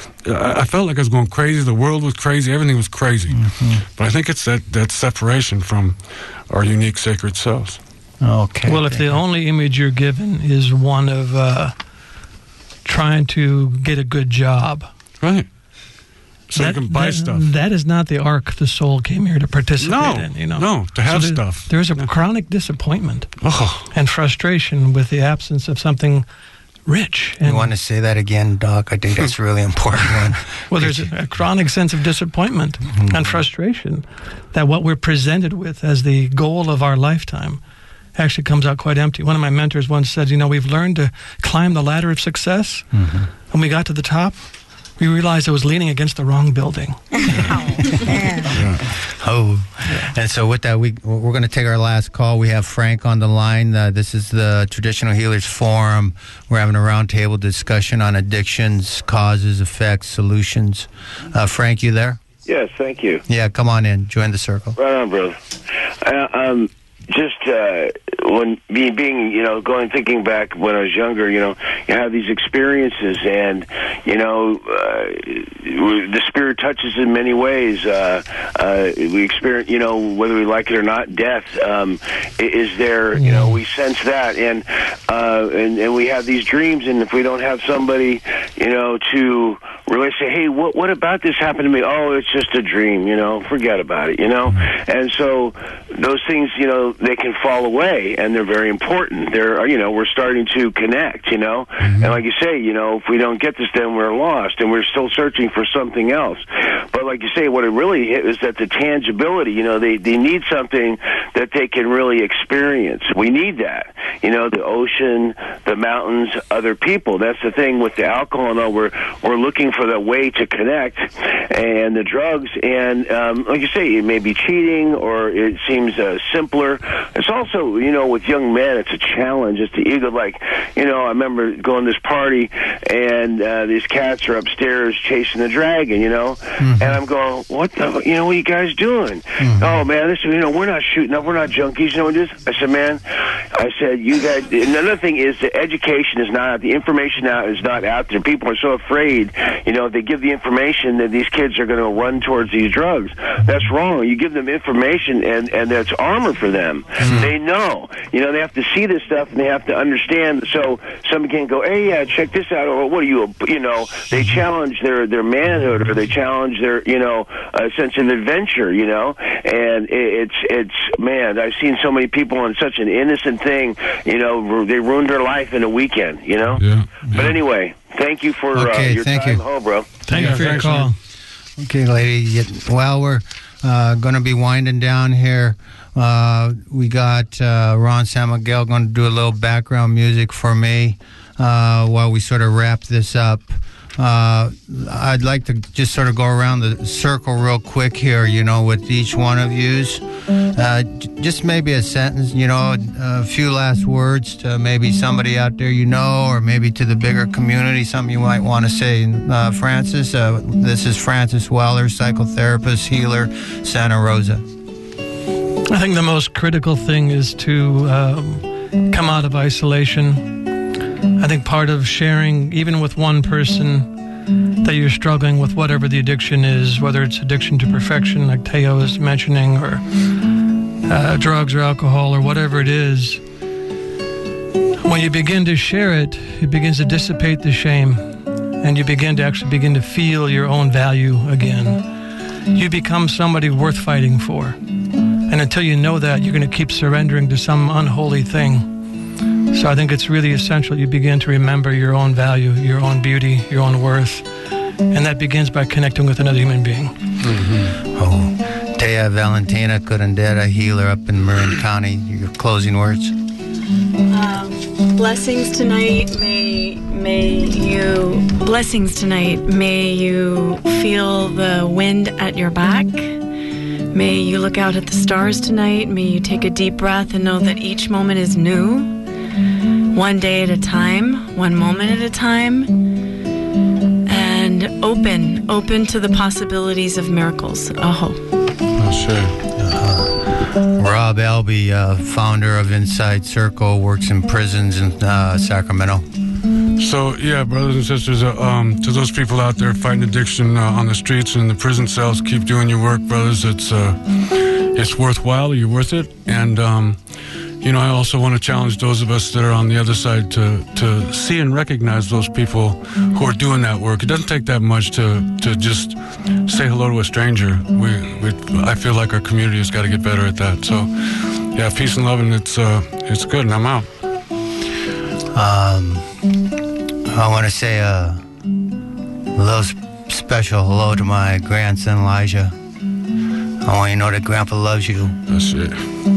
I felt like I was going crazy, the world was crazy, everything was crazy. Mm-hmm. But I think it's that, that separation from our unique sacred selves. Okay. Well, if the only image you're given is one of uh, trying to get a good job, right? so that, you can buy that, stuff. That is not the arc the soul came here to participate No, in. You know, no, to have so there, stuff. There's a chronic disappointment Oh. and frustration with the absence of something rich. And You want to say that again, Doc? I think that's a really important one. well, there's a, a chronic sense of disappointment Mm-hmm. and frustration that what we're presented with as the goal of our lifetime actually comes out quite empty. One of my mentors once said, you know, we've learned to climb the ladder of success. Mm-hmm. When we got to the top, we realized I was leaning against the wrong building. Oh, and so with that, we we're going to take our last call. We have Frank on the line. Uh, this is the Traditional Healers Forum. We're having a roundtable discussion on addictions, causes, effects, solutions. Uh, Frank, you there? Yes, thank you. Yeah, come on in. Join the circle. Right on, brother. Uh, um, just uh, when me being, you know, going thinking back when I was younger, you know, you have these experiences, and you know, uh, the spirit touches in many ways. Uh, uh, we experience, you know, whether we like it or not, death um, is there. You know, we sense that, and uh, and and we have these dreams, and if we don't have somebody, you know, to really say, hey, what what about this happened to me? Oh, it's just a dream, you know, forget about it, you know. And so those things, you know, they can fall away, and they're very important. They're, you know, we're starting to connect, you know. Mm-hmm. And like you say, you know, if we don't get this, then we're lost, and we're still searching for something else. But like you say, what it really hit is that the tangibility, you know, they, they need something that they can really experience. We need that. You know, the ocean, the mountains, other people. That's the thing with the alcohol and all. We're, we're looking for the way to connect, and the drugs, and um, like you say, it may be cheating, or it seems uh, simpler. It's also, you know, with young men, it's a challenge. It's the ego. Like, you know, I remember going to this party, and uh, these cats are upstairs chasing the dragon, you know, mm-hmm. and I'm going, what the, you know, what are you guys doing? Mm-hmm. Oh, man, this, you know, we're not shooting up, we're not junkies, you know what it is? I said, man, I said, you guys, another thing is the education is not, the information now is not out there. People are so afraid, you know, if they give the information that these kids are going to run towards these drugs. That's wrong. You give them information, and, and that's armor for them. Mm-hmm. They know. You know, they have to see this stuff, and they have to understand. So somebody can go, hey, yeah, check this out. Or what are you, you know, they challenge their, their manhood, or they challenge their, you know, uh, sense of adventure, you know. And it's, it's, man, I've seen so many people on such an innocent thing, you know, they ruined their life in a weekend, you know. Yeah. Yeah. But anyway, thank you for okay, uh, your thank time. You. Oh, bro. Thank yeah, you for your call. Man. Okay, lady. Well, we're uh, going to be winding down here. Uh, we got uh, Ron San Miguel going to do a little background music for me uh, while we sort of wrap this up. Uh, I'd like to just sort of go around the circle real quick here, you know, with each one of yous. Uh, just maybe a sentence, you know, a few last words to maybe somebody out there you know, or maybe to the bigger community, something you might want to say. Uh, Francis, uh, this is Francis Weller, psychotherapist, healer, Santa Rosa. I think the most critical thing is to um, come out of isolation. I think part of sharing, even with one person, that you're struggling with whatever the addiction is, whether it's addiction to perfection, like Teo was mentioning, or uh, drugs or alcohol or whatever it is, when you begin to share it, it begins to dissipate the shame, and you begin to actually begin to feel your own value again. You become somebody worth fighting for. And until you know that, you're going to keep surrendering to some unholy thing. So I think it's really essential you begin to remember your own value, your own beauty, your own worth. And that begins by connecting with another human being. Mm-hmm. Oh, Tea Valentina Curandera, healer up in Marin County. Your closing words. Um, blessings tonight. May may you blessings tonight. May you feel the wind at your back. May you look out at the stars tonight. May you take a deep breath and know that each moment is new, one day at a time, one moment at a time, and open, open to the possibilities of miracles. Aho. Oh, sure. Uh-huh. Rob Albee, uh, founder of Inside Circle, works in prisons in uh, Sacramento. So, yeah, brothers and sisters, uh, um, to those people out there fighting addiction uh, on the streets and in the prison cells, keep doing your work, brothers. It's uh, it's worthwhile. You're worth it. And um, you know, I also want to challenge those of us that are on the other side to to see and recognize those people who are doing that work. It doesn't take that much to to just say hello to a stranger. We, we I feel like our community has got to get better at that. So, yeah, peace and love, and it's uh, it's good, and I'm out. Um, I want to say a little special hello to my grandson Elijah. I want you to know that Grandpa loves you. That's it.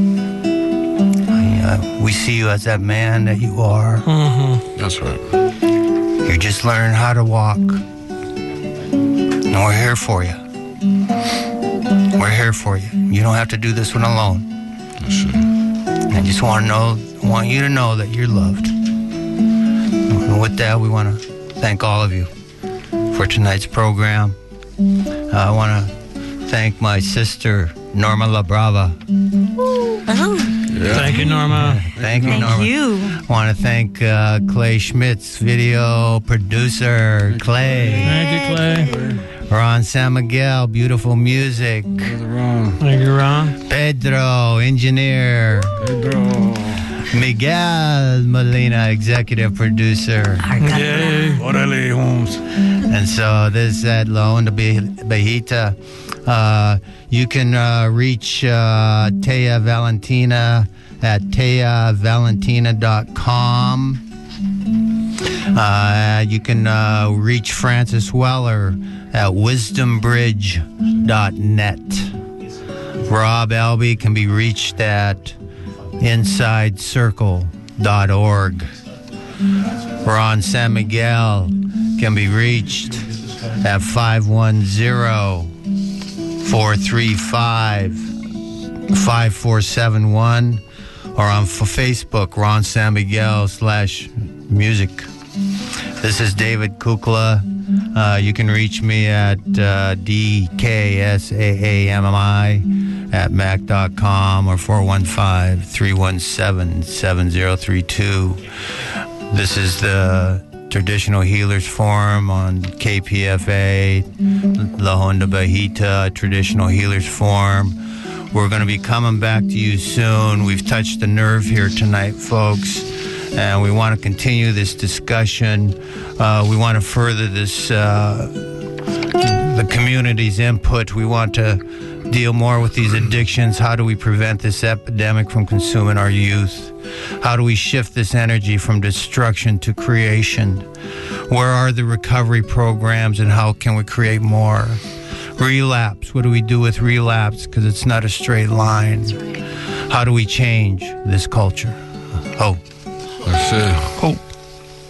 Uh, we see you as that man that you are. Mm-hmm. That's right. You're just learning how to walk. And we're here for you. We're here for you. You don't have to do this one alone. That's it. I just want to know, want you to know that you're loved. And with that, we want to thank all of you for tonight's program. Uh, I want to thank my sister, Norma LaBrava. Oh. Yeah. Thank you, Norma. Thank you, Thank Norma. you. I want to thank uh, Clay Schmitz, video producer. Clay. Thank you, Clay. Ron San Miguel, beautiful music. Thank you, Ron. Pedro, engineer. Pedro. Miguel Molina, executive producer. Yay. Orale Holmes. And so this is at La Onda Bajita. Uh, you can uh, reach uh, Taya Valentina at taya valentina dot com. Uh, you can uh, reach Francis Weller at wisdom bridge dot net. Rob Albee can be reached at inside circle dot org. Ron San Miguel can be reached at five one zero, four three five, five four seven one or on f- Facebook, Ron San Miguel slash music. This is David Kukla. Uh, you can reach me at uh, D K S A A M M I at mac dot com or four one five, three one seven, seven zero three two. This is the Traditional Healers Forum on K P F A, La Onda Bajita, Traditional Healers Forum. We're going to be coming back to you soon. We've touched the nerve here tonight, folks, and we want to continue this discussion. Uh, we want to further this, uh, the community's input. We want to deal more with these addictions. How do we prevent this epidemic from consuming our youth? How do we shift this energy from destruction to creation? Where are the recovery programs and how can we create more? Relapse, what do we do with relapse? Because it's not a straight line. How do we change this culture? Hope. That's it. Hope.